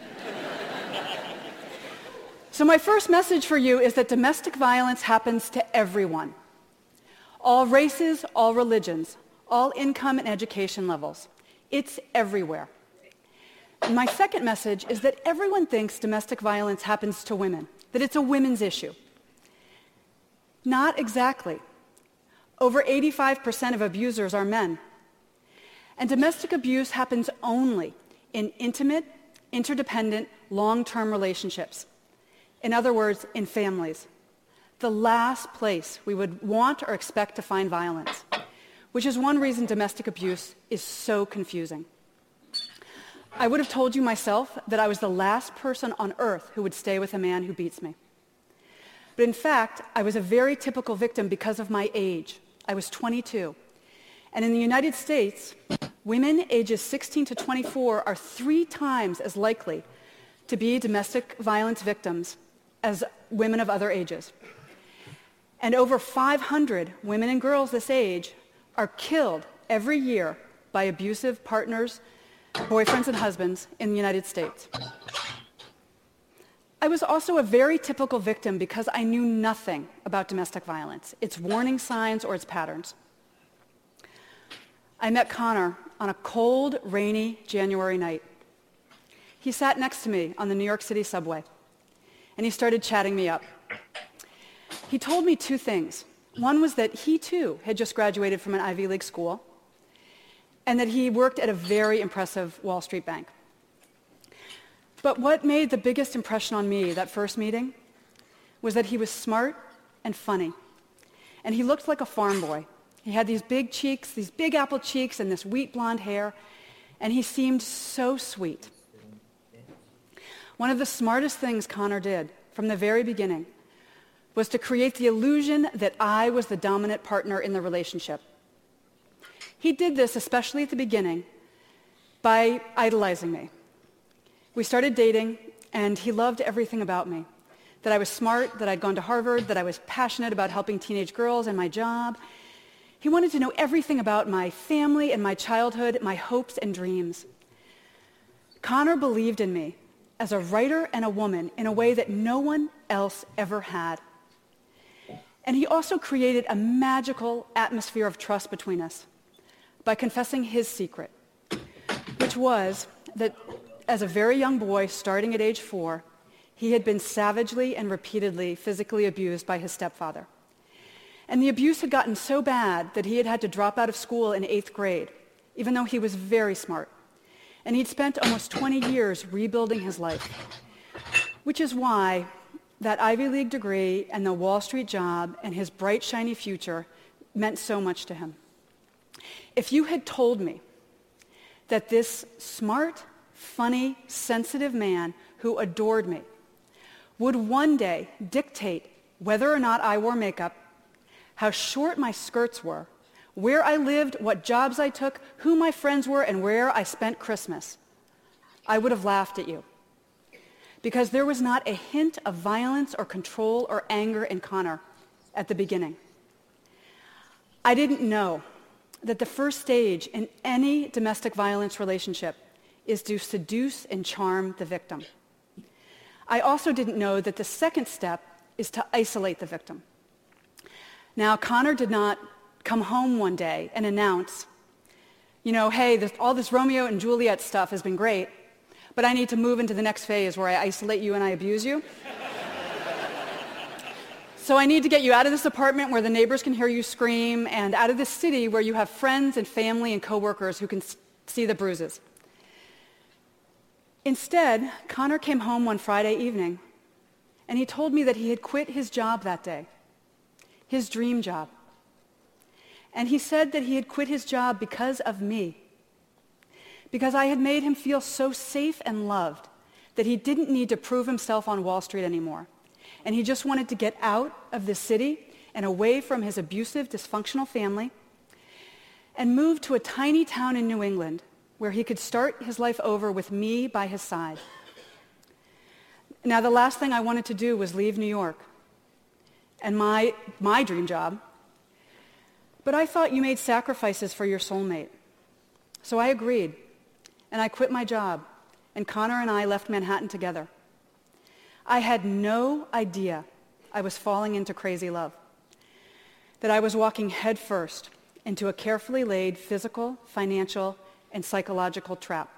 So my first message for you is that domestic violence happens to everyone. All races, all religions, all income and education levels. It's everywhere. And my second message is that everyone thinks domestic violence happens to women, that it's a women's issue. Not exactly. Over eighty-five percent of abusers are men. And domestic abuse happens only in intimate, interdependent, long-term relationships. In other words, in families. The last place we would want or expect to find violence, which is one reason domestic abuse is so confusing. I would have told you myself that I was the last person on earth who would stay with a man who beats me. But in fact, I was a very typical victim because of my age. I was twenty-two. And in the United States, women ages sixteen to twenty-four are three times as likely to be domestic violence victims as women of other ages. And over five hundred women and girls this age are killed every year by abusive partners, boyfriends and husbands in the United States. I was also a very typical victim because I knew nothing about domestic violence, its warning signs or its patterns. I met Connor on a cold, rainy January night. He sat next to me on the New York City subway, and he started chatting me up. He told me two things. One was that he, too, had just graduated from an Ivy League school, and that he worked at a very impressive Wall Street bank. But what made the biggest impression on me that first meeting was that he was smart and funny, and he looked like a farm boy. He had these big cheeks, these big apple cheeks, and this wheat blonde hair, and he seemed so sweet. One of the smartest things Connor did from the very beginning was to create the illusion that I was the dominant partner in the relationship. He did this, especially at the beginning, by idolizing me. We started dating, and he loved everything about me. That I was smart, that I'd gone to Harvard, that I was passionate about helping teenage girls and my job. He wanted to know everything about my family and my childhood, my hopes and dreams. Connor believed in me as a writer and a woman in a way that no one else ever had. And he also created a magical atmosphere of trust between us by confessing his secret, which was that as a very young boy, starting at age four, he had been savagely and repeatedly physically abused by his stepfather. And the abuse had gotten so bad that he had had to drop out of school in eighth grade, even though he was very smart. And he'd spent almost twenty years rebuilding his life, which is why that Ivy League degree and the Wall Street job and his bright, shiny future meant so much to him. If you had told me that this smart, funny, sensitive man who adored me would one day dictate whether or not I wore makeup, how short my skirts were, where I lived, what jobs I took, who my friends were, and where I spent Christmas, I would have laughed at you. Because there was not a hint of violence or control or anger in Connor at the beginning. I didn't know that the first stage in any domestic violence relationship is to seduce and charm the victim. I also didn't know that the second step is to isolate the victim. Now, Connor did not come home one day and announce, you know, hey, this, all this Romeo and Juliet stuff has been great, but I need to move into the next phase where I isolate you and I abuse you. So I need to get you out of this apartment where the neighbors can hear you scream and out of this city where you have friends and family and coworkers who can see the bruises. Instead, Connor came home one Friday evening and he told me that he had quit his job that day, his dream job. And he said that he had quit his job because of me, because I had made him feel so safe and loved that he didn't need to prove himself on Wall Street anymore. And he just wanted to get out of the city and away from his abusive, dysfunctional family and move to a tiny town in New England where he could start his life over with me by his side. Now, the last thing I wanted to do was leave New York and my, my dream job. But I thought you made sacrifices for your soulmate. So I agreed, and I quit my job, and Connor and I left Manhattan together. I had no idea I was falling into crazy love, that I was walking headfirst into a carefully laid physical, financial, and psychological trap.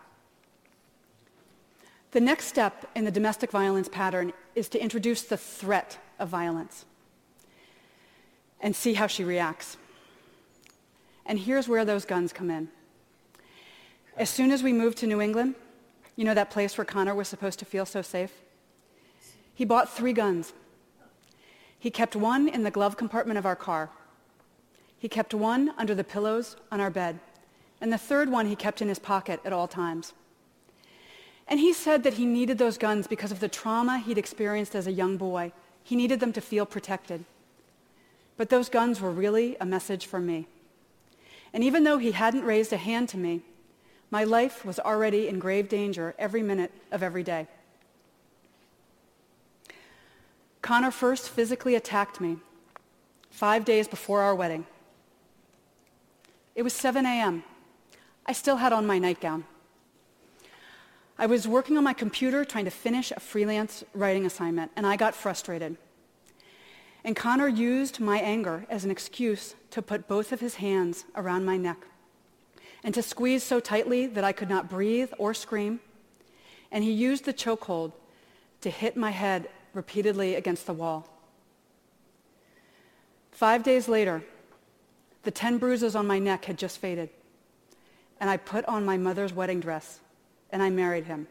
The next step in the domestic violence pattern is to introduce the threat of violence and see how she reacts. And here's where those guns come in. As soon as we moved to New England, you know that place where Connor was supposed to feel so safe? He bought three guns. He kept one in the glove compartment of our car. He kept one under the pillows on our bed. And the third one he kept in his pocket at all times. And he said that he needed those guns because of the trauma he'd experienced as a young boy. He needed them to feel protected. But those guns were really a message for me. And even though he hadn't raised a hand to me, my life was already in grave danger every minute of every day. Connor first physically attacked me five days before our wedding. It was seven a.m. I still had on my nightgown. I was working on my computer trying to finish a freelance writing assignment, and I got frustrated. And Connor used my anger as an excuse to put both of his hands around my neck and to squeeze so tightly that I could not breathe or scream. And he used the chokehold to hit my head repeatedly against the wall. Five days later, the ten bruises on my neck had just faded, and I put on my mother's wedding dress, and I married him.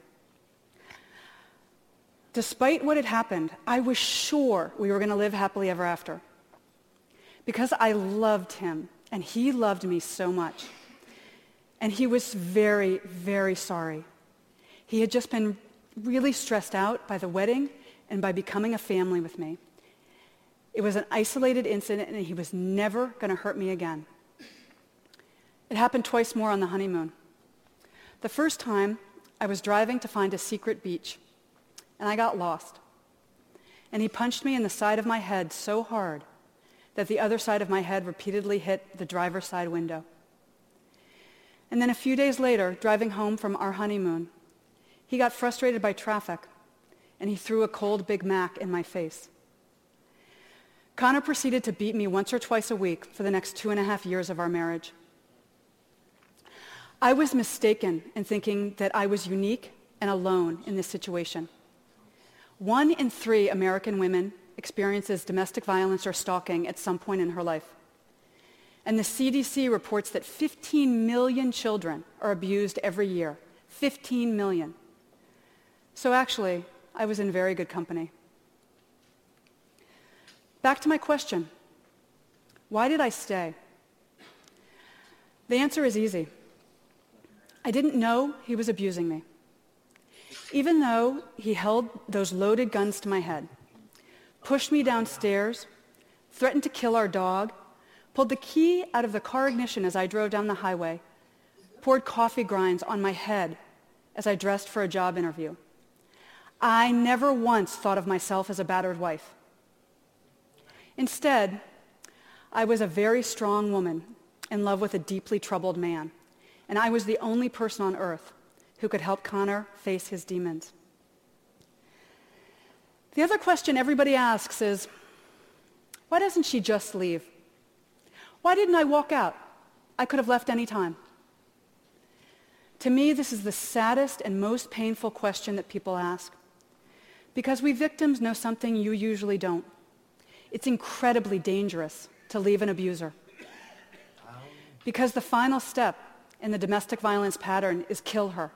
Despite what had happened, I was sure we were going to live happily ever after, because I loved him, and he loved me so much. And he was very, very sorry. He had just been really stressed out by the wedding and by becoming a family with me. It was an isolated incident, and he was never going to hurt me again. It happened twice more on the honeymoon. The first time, I was driving to find a secret beach, and I got lost. And he punched me in the side of my head so hard that the other side of my head repeatedly hit the driver's side window. And then a few days later, driving home from our honeymoon, he got frustrated by traffic, and he threw a cold Big Mac in my face. Connor proceeded to beat me once or twice a week for the next two and a half years of our marriage. I was mistaken in thinking that I was unique and alone in this situation. One in three American women experiences domestic violence or stalking at some point in her life. And the C D C reports that fifteen million children are abused every year. fifteen million. So actually, I was in very good company. Back to my question. Why did I stay? The answer is easy. I didn't know he was abusing me. Even though he held those loaded guns to my head, pushed me downstairs, threatened to kill our dog, pulled the key out of the car ignition as I drove down the highway, poured coffee grinds on my head as I dressed for a job interview. I never once thought of myself as a battered wife. Instead, I was a very strong woman in love with a deeply troubled man, and I was the only person on earth who could help Connor face his demons. The other question everybody asks is, why doesn't she just leave? Why didn't I walk out? I could have left any time. To me, this is the saddest and most painful question that people ask, because we victims know something you usually don't. It's incredibly dangerous to leave an abuser, because the final step in the domestic violence pattern is kill her.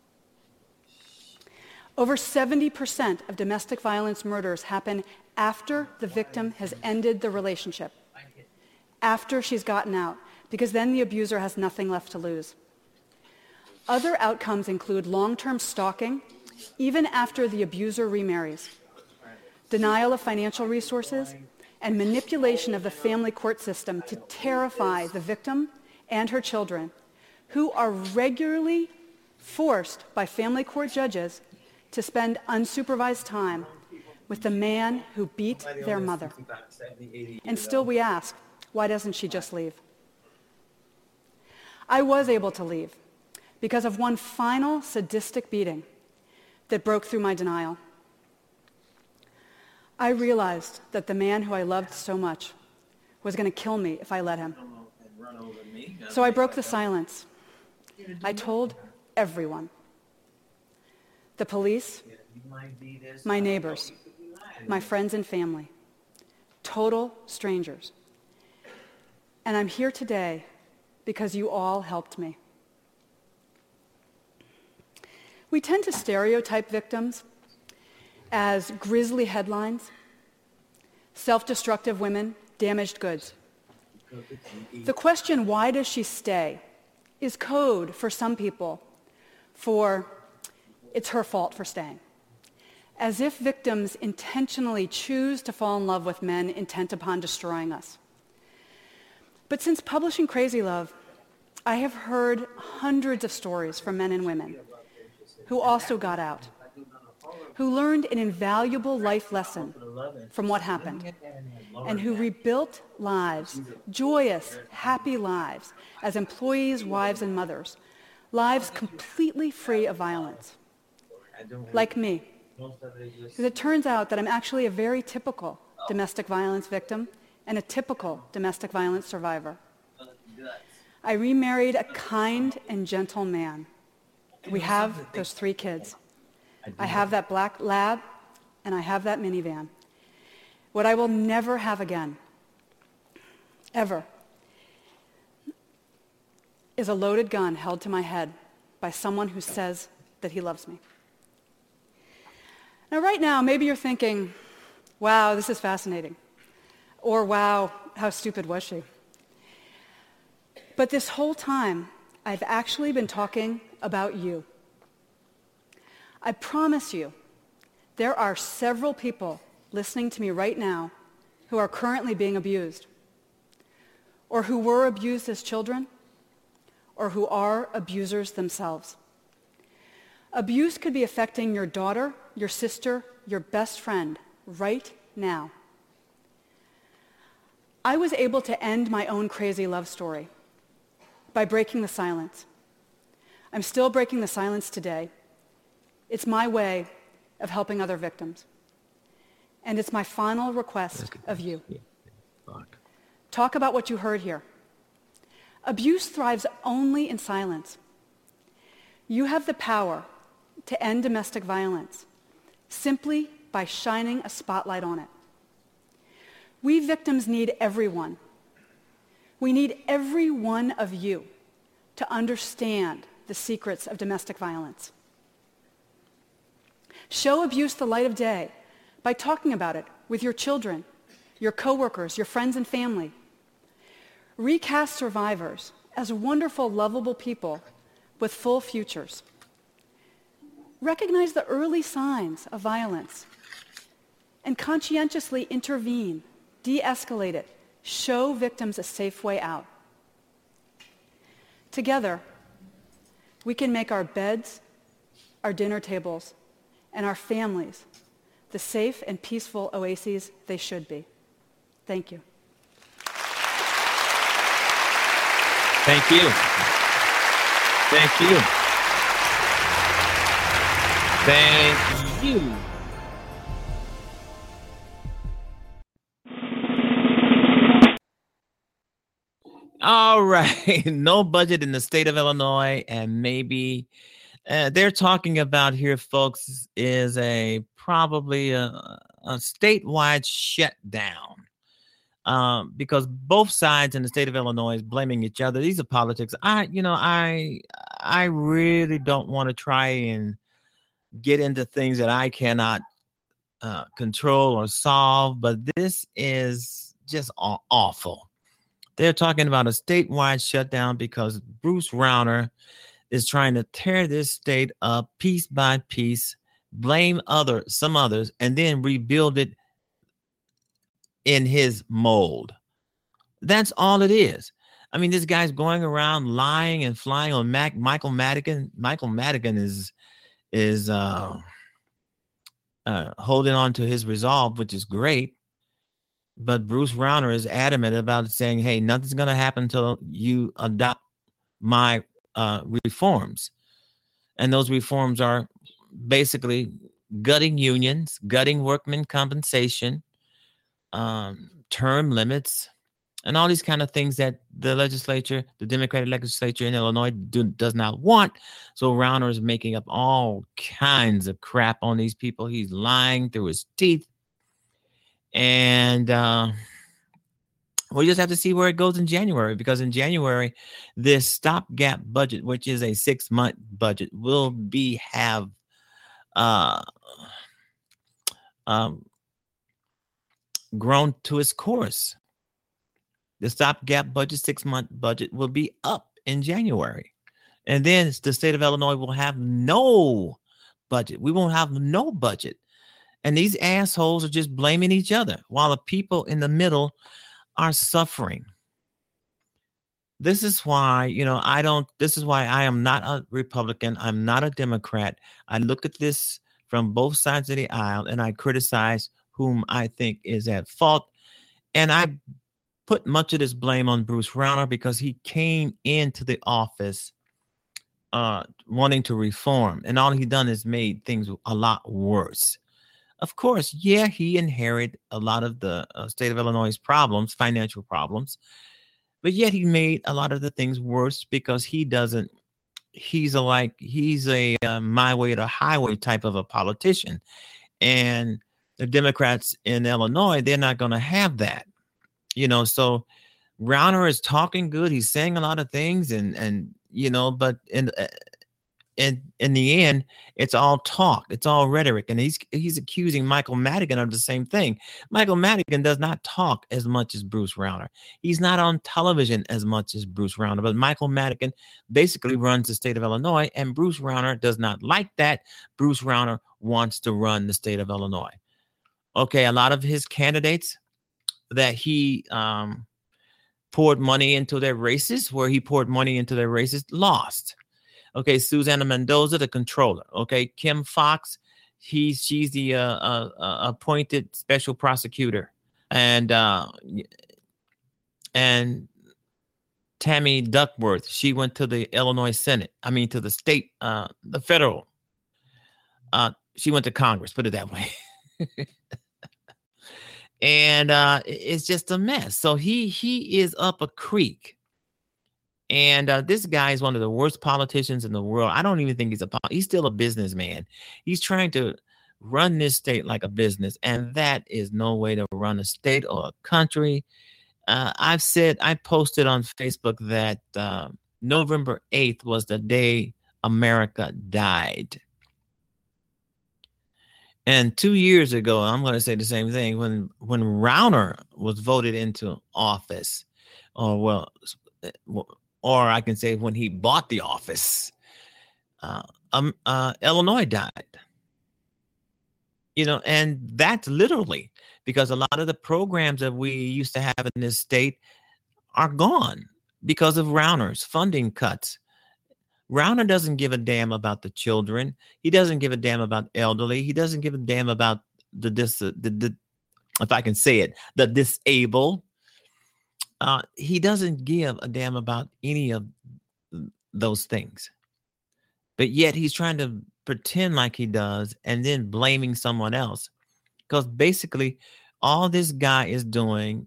Over seventy percent of domestic violence murders happen after the victim has ended the relationship, after she's gotten out, because then the abuser has nothing left to lose. Other outcomes include long-term stalking, even after the abuser remarries, denial of financial resources, and manipulation of the family court system to terrify the victim and her children, who are regularly forced by family court judges to spend unsupervised time with the man who beat their mother. And still we ask, why doesn't she just leave? I was able to leave because of one final sadistic beating that broke through my denial. I realized that the man who I loved so much was going to kill me if I let him. So I broke the silence. I told everyone. The police, my neighbors, my friends and family, total strangers. And I'm here today because you all helped me. We tend to stereotype victims as grisly headlines, self-destructive women, damaged goods. The question, why does she stay, is code for some people for it's her fault for staying. As if victims intentionally choose to fall in love with men intent upon destroying us. But since publishing Crazy Love, I have heard hundreds of stories from men and women who also got out, who learned an invaluable life lesson from what happened, and who rebuilt lives, joyous, happy lives, as employees, wives, and mothers, lives completely free of violence, like me. Because it turns out that I'm actually a very typical domestic violence victim and a typical domestic violence survivor. I remarried a kind and gentle man. We have those three kids. I have that black lab, and I have that minivan. What I will never have again, ever, is a loaded gun held to my head by someone who says that he loves me. Now, right now, maybe you're thinking, wow, this is fascinating. Or, wow, how stupid was she? But this whole time, I've actually been talking about you. I promise you, there are several people listening to me right now who are currently being abused, or who were abused as children, or who are abusers themselves. Abuse could be affecting your daughter, your sister, your best friend right now. I was able to end my own crazy love story by breaking the silence. I'm still breaking the silence today. It's my way of helping other victims. And it's my final request of you. Talk about what you heard here. Abuse thrives only in silence. You have the power to end domestic violence simply by shining a spotlight on it. We victims need everyone. We need every one of you to understand the secrets of domestic violence. Show abuse the light of day by talking about it with your children, your coworkers, your friends and family. Recast survivors as wonderful, lovable people with full futures. Recognize the early signs of violence and conscientiously intervene, de-escalate it, show victims a safe way out. Together, we can make our beds, our dinner tables, and our families the safe and peaceful oases they should be. Thank you. Thank you. Thank you. Thank you. All right. No budget in the state of Illinois, and maybe uh, they're talking about here, folks, is a probably a, a statewide shutdown. Um, because both sides in the state of Illinois is blaming each other. These are politics. I, you know, I, I really don't want to try and get into things that I cannot uh, control or solve, but this is just aw- awful. They're talking about a statewide shutdown because Bruce Rauner is trying to tear this state up piece by piece, blame other, some others, and then rebuild it in his mold. That's all it is. I mean, this guy's going around lying and flying on Mac, Michael Madigan. Michael Madigan is is uh, uh, holding on to his resolve, which is great. But Bruce Rauner is adamant about saying, hey, nothing's going to happen until you adopt my uh, reforms. And those reforms are basically gutting unions, gutting workmen compensation, um, term limits, and all these kind of things that the legislature, the Democratic legislature in Illinois do, does not want. So Rauner is making up all kinds of crap on these people. He's lying through his teeth. And uh, we just have to see where it goes in January, because in January, this stopgap budget, which is a six-month budget, will be have uh, um, grown to its course. The stopgap budget, six-month budget, will be up in January. And then the state of Illinois will have no budget. We won't have no budget. And these assholes are just blaming each other while the people in the middle are suffering. This is why, you know, I don't, this is why I am not a Republican. I'm not a Democrat. I look at this from both sides of the aisle and I criticize whom I think is at fault. And I put much of this blame on Bruce Rauner because he came into the office uh, wanting to reform. And all he done is made things a lot worse. Of course, yeah, he inherited a lot of the uh, state of Illinois' problems, financial problems, but yet he made a lot of the things worse because he doesn't, he's a like, he's a uh, my way to highway type of a politician. And the Democrats in Illinois, they're not going to have that, you know, so Rauner is talking good. He's saying a lot of things and, and, you know, but in, uh, in, in the end, it's all talk. It's all rhetoric. And he's he's accusing Michael Madigan of the same thing. Michael Madigan does not talk as much as Bruce Rauner. He's not on television as much as Bruce Rauner. But Michael Madigan basically runs the state of Illinois. And Bruce Rauner does not like that. Bruce Rauner wants to run the state of Illinois. Okay, a lot of his candidates that he um, poured money into their races, where he poured money into their races, lost. Okay, Susana Mendoza, the controller. Okay, Kim Fox, he's she's the uh, uh, uh, appointed special prosecutor, and uh, and Tammy Duckworth, she went to the Illinois Senate. I mean, to the state, uh, the federal. Uh, she went to Congress. Put it that way. And uh, it's just a mess. So he he is up a creek. And uh, this guy is one of the worst politicians in the world. I don't even think he's a he's still a businessman. He's trying to run this state like a business, and that is no way to run a state or a country. Uh, I've said, I posted on Facebook that uh, November eighth was the day America died. And two years ago, I'm going to say the same thing. When when Rauner was voted into office, or well, or I can say when he bought the office, uh, um, uh, Illinois died. You know, and that's literally because a lot of the programs that we used to have in this state are gone because of Rauner's funding cuts. Rauner doesn't give a damn about the children. He doesn't give a damn about elderly. He doesn't give a damn about the dis, uh, the, the if I can say it, the disabled. Uh, he doesn't give a damn about any of those things. But yet he's trying to pretend like he does and then blaming someone else. Because basically all this guy is doing,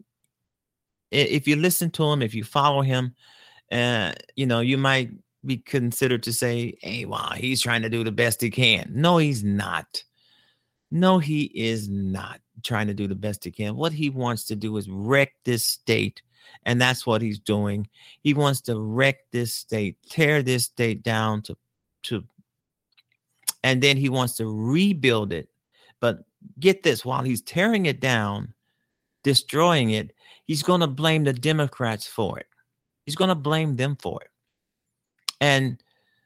if you listen to him, if you follow him, uh, you know, you might be considered to say, hey, well, he's trying to do the best he can. No, he's not. No, he is not trying to do the best he can. What he wants to do is wreck this state. And that's what he's doing. He wants to wreck this state, tear this state down to, to, and then he wants to rebuild it. But get this, while he's tearing it down, destroying it, he's going to blame the Democrats for it. He's going to blame them for it. And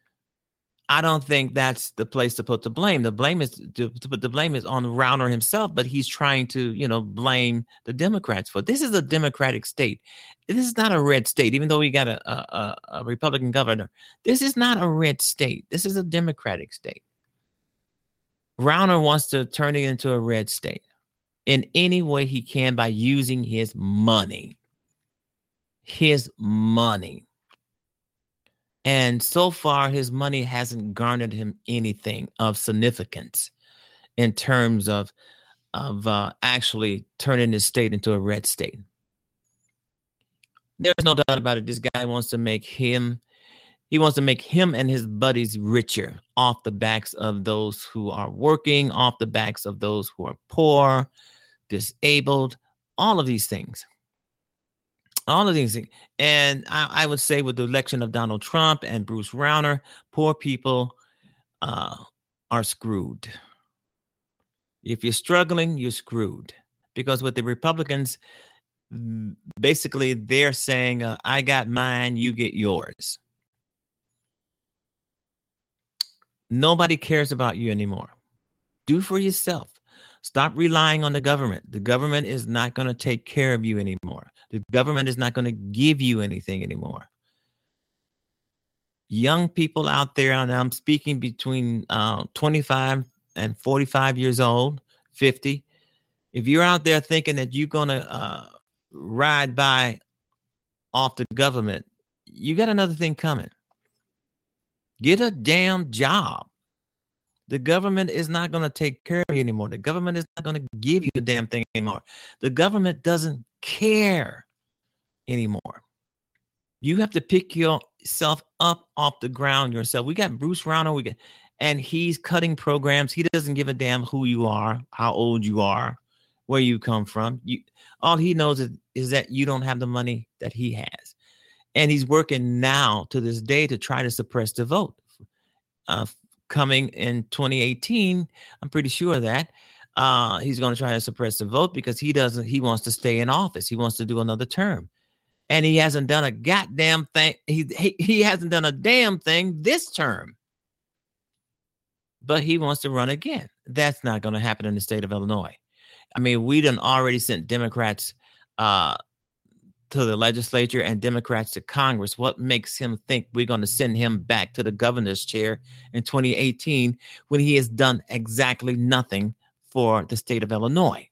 I don't think that's the place to put the blame. The blame is to, to put the blame is on Rauner himself, but he's trying to, you know, blame the Democrats for it. This is a Democratic state. This is not a red state, even though we got a, a, a Republican governor. This is not a red state. This is a Democratic state. Rauner wants to turn it into a red state in any way he can by using his money. His money. And so far, his money hasn't garnered him anything of significance in terms of, of uh, actually turning his state into a red state. There's no doubt about it. This guy wants to make him, he wants to make him and his buddies richer off the backs of those who are working, off the backs of those who are poor, disabled, all of these things. All of these things. And I, I would say with the election of Donald Trump and Bruce Rauner, poor people uh, are screwed. If you're struggling, you're screwed. Because with the Republicans, basically they're saying, uh, I got mine, you get yours. Nobody cares about you anymore. Do for yourself. Stop relying on the government. The government is not going to take care of you anymore. The government is not going to give you anything anymore. Young people out there, and I'm speaking between uh, twenty-five and forty-five years old, fifty. If you're out there thinking that you're going to uh, ride by off the government, you got another thing coming. Get a damn job. The government is not going to take care of you anymore. The government is not going to give you the damn thing anymore. The government doesn't care anymore. You have to pick yourself up off the ground yourself. We got Bruce Rauner, we got, and he's cutting programs. He doesn't give a damn who you are, how old you are, where you come from. You, all he knows is, is that you don't have the money that he has. And he's working now to this day to try to suppress the vote. Uh, coming in twenty eighteen, I'm pretty sure of that. Uh, he's going to try to suppress the vote because he doesn't, he wants to stay in office. He wants to do another term. And he hasn't done a goddamn thing. He, he, he hasn't done a damn thing this term. But he wants to run again. That's not going to happen in the state of Illinois. I mean, we done already sent Democrats uh, to the legislature and Democrats to Congress. What makes him think we're going to send him back to the governor's chair in twenty eighteen when he has done exactly nothing for the state of Illinois?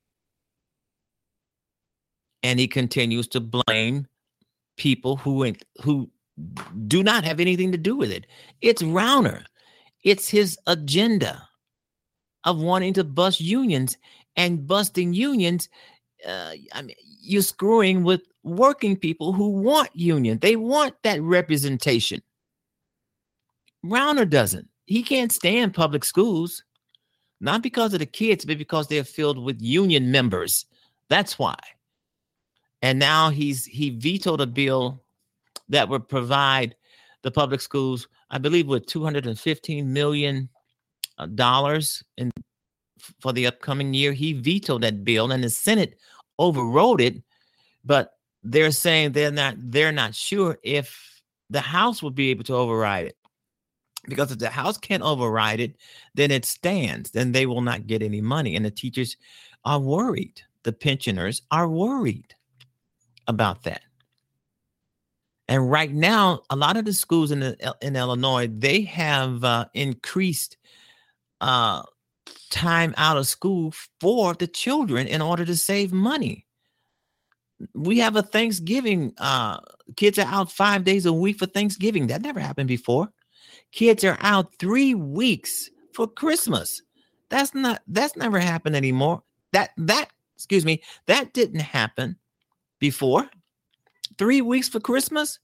And he continues to blame people who who do not have anything to do with it. It's Rauner. It's his agenda of wanting to bust unions, and busting unions. Uh, I mean, you're screwing with working people who want union. They want that representation. Rauner doesn't. He can't stand public schools, not because of the kids, but because they're filled with union members. That's why. And now he's he vetoed a bill that would provide the public schools, I believe, with two hundred fifteen million dollars in for the upcoming year. He vetoed that bill, and the Senate overrode it. But they're saying they're not they're not sure if the House will be able to override it. Because if the House can't override it, then it stands. Then they will not get any money. And the teachers are worried. The pensioners are worried about that. And right now, a lot of the schools in the, in Illinois, they have uh, increased uh, time out of school for the children in order to save money. We have a Thanksgiving. Uh, kids are out five days a week for Thanksgiving. That never happened before. Kids are out three weeks for Christmas. That's not, that's never happened anymore. That, that, excuse me, that didn't happen before. Three weeks for Christmas.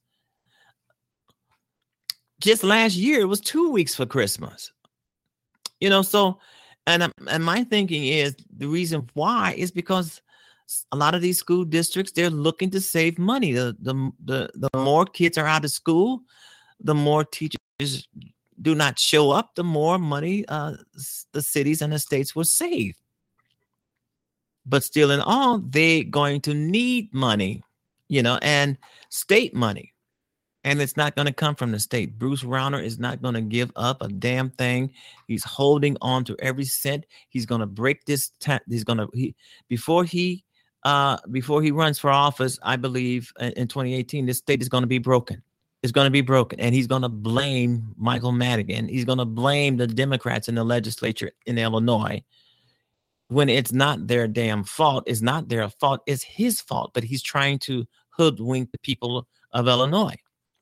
Just last year, it was two weeks for Christmas. You know, so, and, and my thinking is the reason why is because a lot of these school districts, they're looking to save money. The, the, the, the more kids are out of school, the more teachers do not show up, the more money uh, the cities and the states will save. But still in all, they're going to need money, you know, and state money. And it's not going to come from the state. Bruce Rauner is not going to give up a damn thing. He's holding on to every cent. He's going to break this. Ta- he's going to, he, before he, uh, before he runs for office, I believe in, in twenty eighteen, this state is going to be broken. It's going to be broken. And he's going to blame Michael Madigan. He's going to blame the Democrats in the legislature in Illinois when it's not their damn fault. It's not their fault. It's his fault. But he's trying to hoodwink the people of Illinois.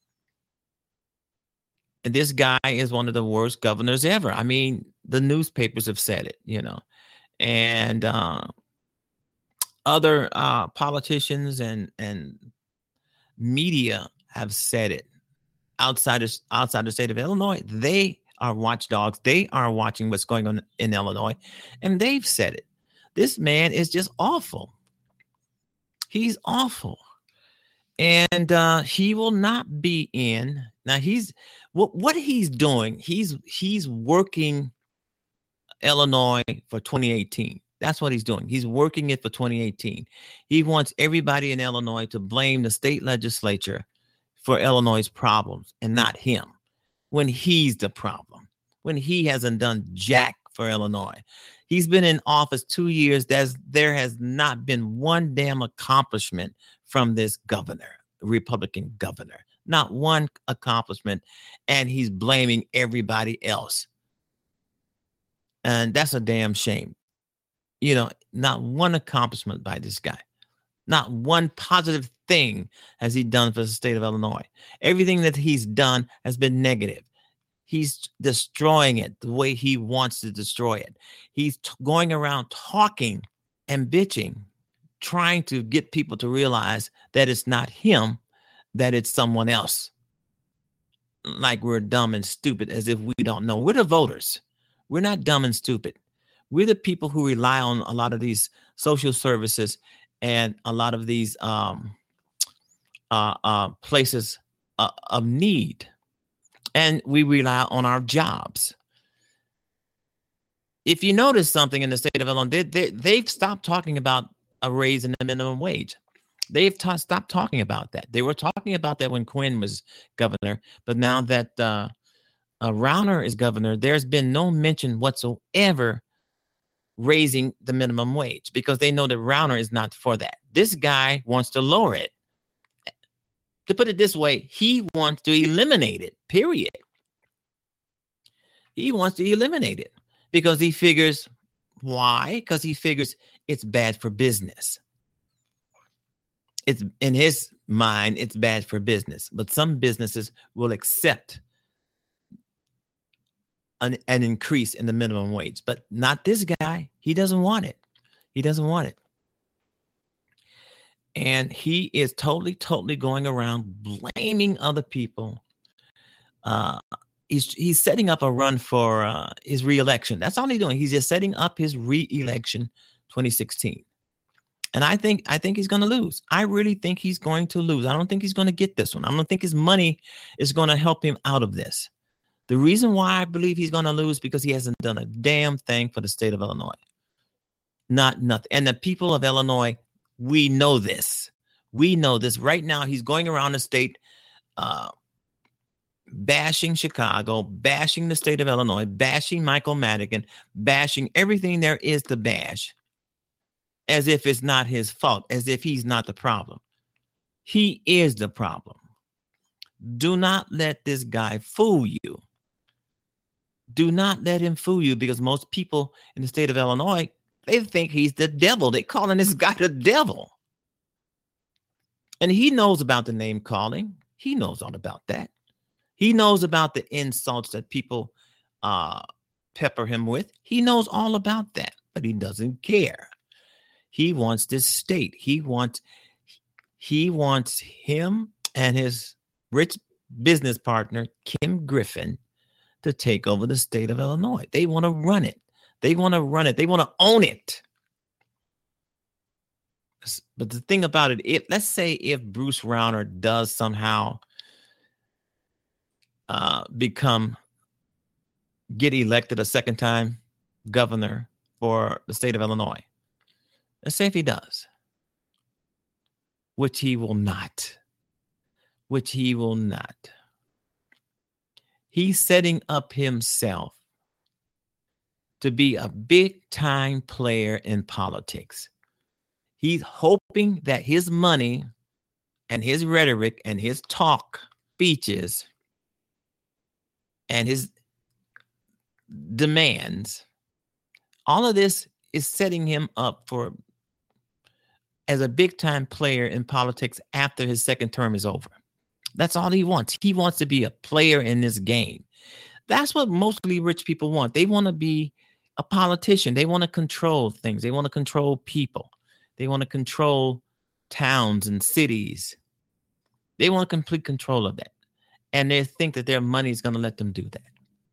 And this guy is one of the worst governors ever. I mean, the newspapers have said it, you know, and uh, other uh, politicians and, and media have said it. Outside of, outside the state of Illinois, they are watchdogs. They are watching what's going on in Illinois, and they've said it. This man is just awful. He's awful. And uh, he will not be in. Now, he's what what he's doing, he's he's working Illinois for twenty eighteen. That's what he's doing. He's working it for twenty eighteen. He wants everybody in Illinois to blame the state legislature for Illinois' problems and not him, when he's the problem, when he hasn't done jack for Illinois. He's been in office two years. There's, there has not been one damn accomplishment from this governor, Republican governor, not one accomplishment. And he's blaming everybody else. And that's a damn shame. You know, not one accomplishment by this guy. Not one positive thing has he done for the state of Illinois. Everything that he's done has been negative. He's destroying it the way he wants to destroy it. He's t- going around talking and bitching, trying to get people to realize that it's not him, that it's someone else. Like we're dumb and stupid, as if we don't know. We're the voters. We're not dumb and stupid. We're the people who rely on a lot of these social services and a lot of these um, uh, uh, places uh, of need. And we rely on our jobs. If you notice something in the state of Illinois, they, they, they've stopped talking about a raise in the minimum wage. They've ta- stopped talking about that. They were talking about that when Quinn was governor. But now that uh, uh, Rauner is governor, there's been no mention whatsoever raising the minimum wage, because they know that Rauner is not for that. This guy wants to lower it. To put it this way, he wants to eliminate it, period. He wants to eliminate it because he figures, why? Because he figures it's bad for business. It's in his mind, it's bad for business, but some businesses will accept An, an increase in the minimum wage, but not this guy. He doesn't want it. He doesn't want it. And he is totally, totally going around blaming other people. Uh, he's he's setting up a run for uh, his reelection. That's all he's doing. He's just setting up his reelection twenty sixteen. And I think I think he's going to lose. I really think he's going to lose. I don't think he's going to get this one. I don't think his money is going to help him out of this. The reason why I believe he's going to lose because he hasn't done a damn thing for the state of Illinois. Not nothing. And the people of Illinois, we know this. We know this. Right now, he's going around the state uh, bashing Chicago, bashing the state of Illinois, bashing Michael Madigan, bashing everything there is to bash, as if it's not his fault, as if he's not the problem. He is the problem. Do not let this guy fool you. Do not let him fool you, because most people in the state of Illinois, they think he's the devil. They're calling this guy the devil. And he knows about the name calling. He knows all about that. He knows about the insults that people uh, pepper him with. He knows all about that, but he doesn't care. He wants this state. He wants, he wants him and his rich business partner, Kim Griffin, to take over the state of Illinois. They want to run it. They want to run it. They want to own it. But the thing about it, if let's say if Bruce Rauner does somehow uh, become, get elected a second time governor for the state of Illinois, let's say if he does, which he will not, which he will not. He's setting up himself to be a big time player in politics. He's hoping that his money and his rhetoric and his talk speeches and his demands, all of this is setting him up for as a big time player in politics after his second term is over. That's all he wants. He wants to be a player in this game. That's what mostly rich people want. They want to be a politician. They want to control things. They want to control people. They want to control towns and cities. They want complete control of that. And they think that their money is going to let them do that.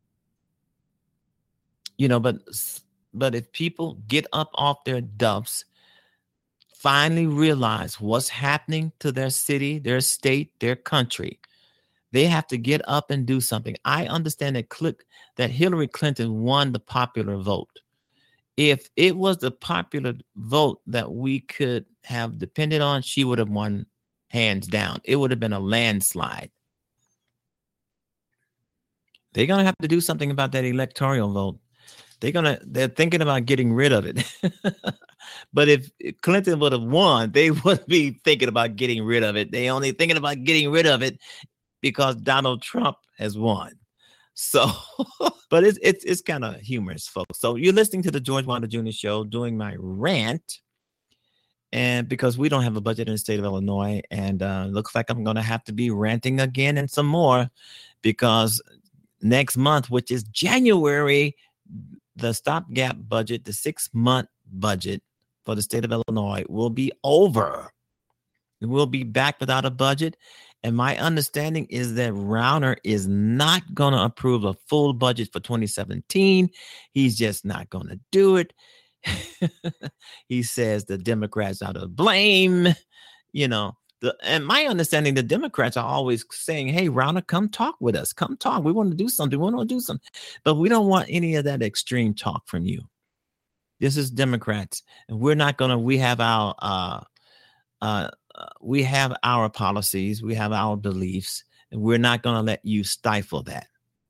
You know, but, but if people get up off their duffs, finally realize what's happening to their city, their state, their country, they have to get up and do something. I understand that, click, that Hillary Clinton won the popular vote. If it was the popular vote that we could have depended on, she would have won hands down. It would have been a landslide. They're going to have to do something about that electoral vote. They're going to, they're thinking about getting rid of it. But if Clinton would have won, they wouldn't be thinking about getting rid of it. They only thinking about getting rid of it because Donald Trump has won. So, but it's it's it's kind of humorous, folks. So you're listening to the George Wilder Junior Show, doing my rant, and because we don't have a budget in the state of Illinois, and uh, looks like I'm going to have to be ranting again and some more, because next month, which is January, the stopgap budget, the six-month budget for the state of Illinois will be over. We'll be back without a budget. And my understanding is that Rauner is not going to approve a full budget for twenty seventeen. He's just not going to do it. He says the Democrats are to blame. You know, the, and my understanding, the Democrats are always saying, hey, Rauner, come talk with us. Come talk. We want to do something. We want to do something. But we don't want any of that extreme talk from you. This is Democrats. And we're not going to, we have our, uh, uh, Uh, we have our policies, we have our beliefs, and we're not going to let you stifle that.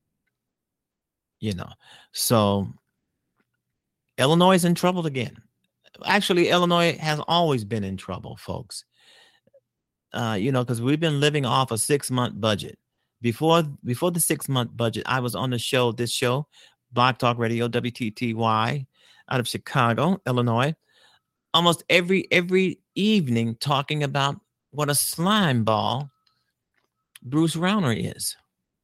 You know, so Illinois is in trouble again. Actually, Illinois has always been in trouble, folks. Uh, you know, because we've been living off a six-month budget. Before before the six-month budget, I was on the show, this show, Blog Talk Radio, W T T Y, out of Chicago, Illinois, almost every every evening talking about what a slime ball Bruce Rauner is.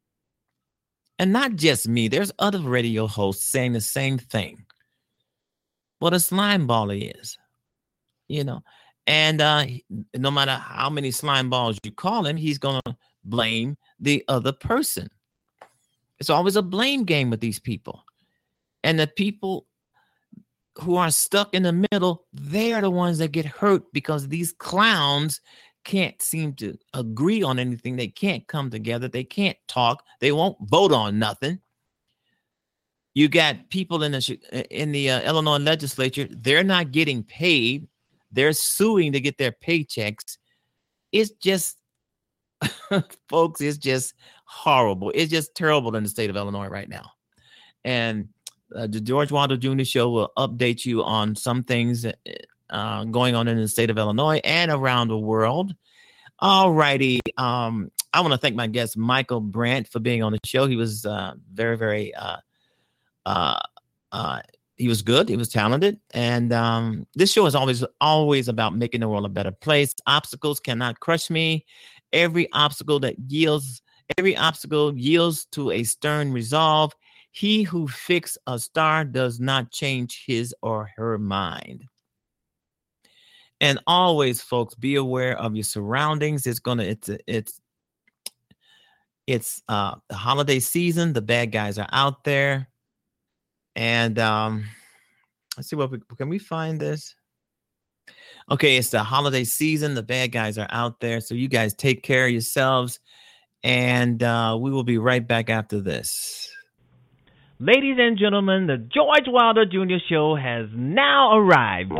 And not just me. There's other radio hosts saying the same thing. What a slime ball he is. You know, and uh, no matter how many slime balls you call him, he's going to blame the other person. It's always a blame game with these people. And the people who are stuck in the middle, they are the ones that get hurt because these clowns can't seem to agree on anything. They can't come together. They can't talk. They won't vote on nothing. You got people in the in the uh, Illinois legislature. They're not getting paid. They're suing to get their paychecks. It's just, folks, it's just horrible. It's just terrible in the state of Illinois right now. And uh, the George Wilder Junior Show will update you on some things uh, going on in the state of Illinois and around the world. All righty. Um, I want to thank my guest, Michael Brandt, for being on the show. He was uh, very, very, uh, uh, uh, he was good. He was talented. And um, this show is always, always about making the world a better place. Obstacles cannot crush me. Every obstacle that yields, every obstacle yields to a stern resolve. He who fixed a star does not change his or her mind. And always, folks, be aware of your surroundings. It's gonna, it's, it's, it's uh, the holiday season. The bad guys are out there. And um, let's see what we can we find this. Okay, it's the holiday season. The bad guys are out there. So you guys take care of yourselves. And uh, we will be right back after this. Ladies and gentlemen, the George Wilder Junior Show has now arrived.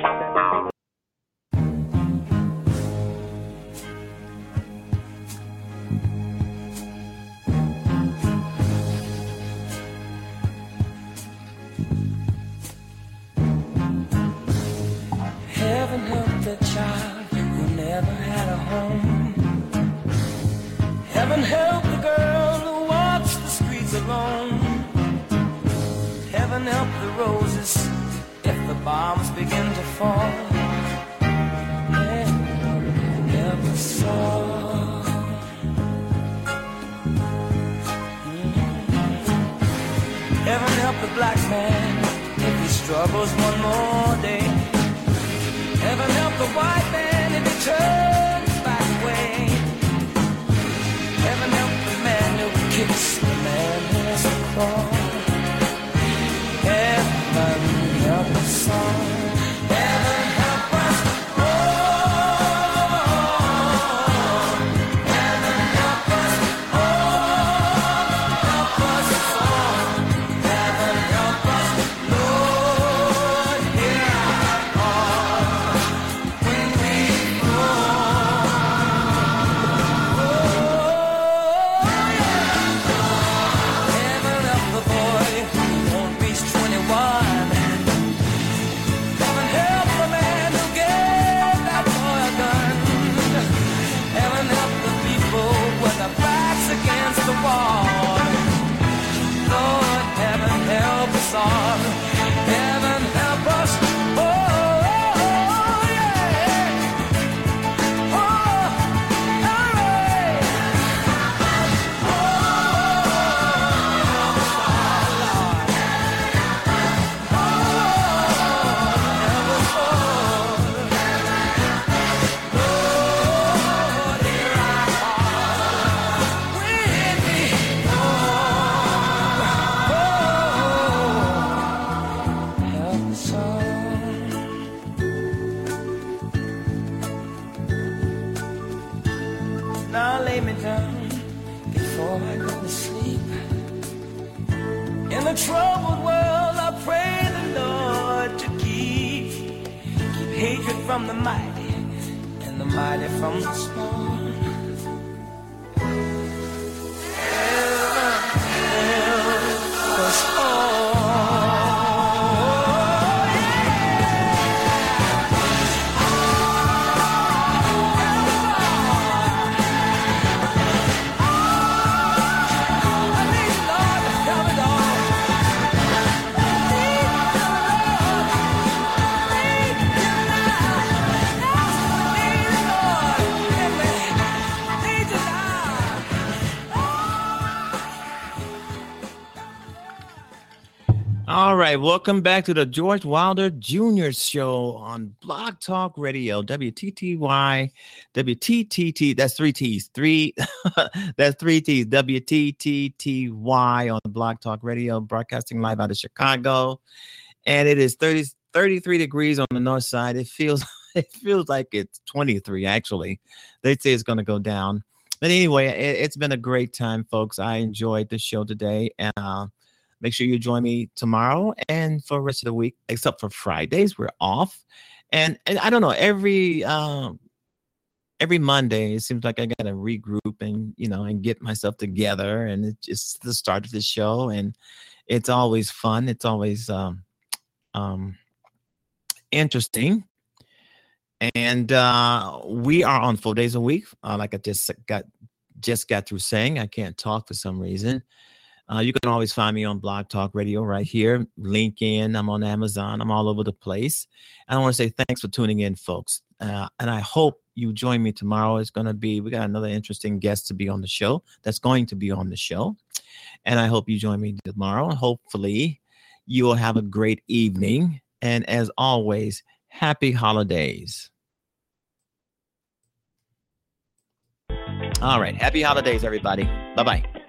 Heaven help the child who never had a home. Heaven help the girl who walks the streets alone. Heaven help the roses if the bombs begin to fall. Heaven help us all. Heaven help the black man if he struggles one more day. Heaven help the white man if he turns back away. Heaven help the man who kicks the man who has a crawl. Heaven help us all. Heaven help us all. Heaven help us all. Help us all. Heaven help us, Lord, hear our call when we fall. Oh, yeah. Heaven help the boy who won't reach twenty-one. Heaven help the man who gave that boy a gun. Heaven help the people with their backs against the wall. Lord, heaven help us all. Heaven help us. Oh, oh, yeah. Oh, all right. Now lay me down before I go to sleep. In a troubled world, I pray the Lord to keep keep hatred from the mighty and the mighty from the small. Heaven help us all. All right, welcome back to the George Wilder Junior Show on Blog Talk Radio, W T T Y, W T T T, that's three T's, three, that's three T's, W T T T Y on Blog Talk Radio, broadcasting live out of Chicago. And it is thirty, thirty-three degrees on the north side. It feels, it feels like it's twenty-three, actually. They say it's going to go down. But anyway, it, it's been a great time, folks. I enjoyed the show today. And, uh, Make sure you join me tomorrow and for the rest of the week, except for Fridays, we're off. And and I don't know, every um, every Monday, it seems like I got to regroup and, you know, and get myself together. And it's just the start of the show. And it's always fun. It's always um, um, interesting. And uh, we are on four days a week. Uh, like I just got just got through saying, I can't talk for some reason. Uh, you can always find me on Blog Talk Radio right here, LinkedIn. I'm on Amazon. I'm all over the place. And I want to say thanks for tuning in, folks. Uh, and I hope you join me tomorrow. It's going to be, we got another interesting guest to be on the show. That's going to be on the show. And I hope you join me tomorrow. Hopefully you will have a great evening. And as always, happy holidays. All right. Happy holidays, everybody. Bye-bye.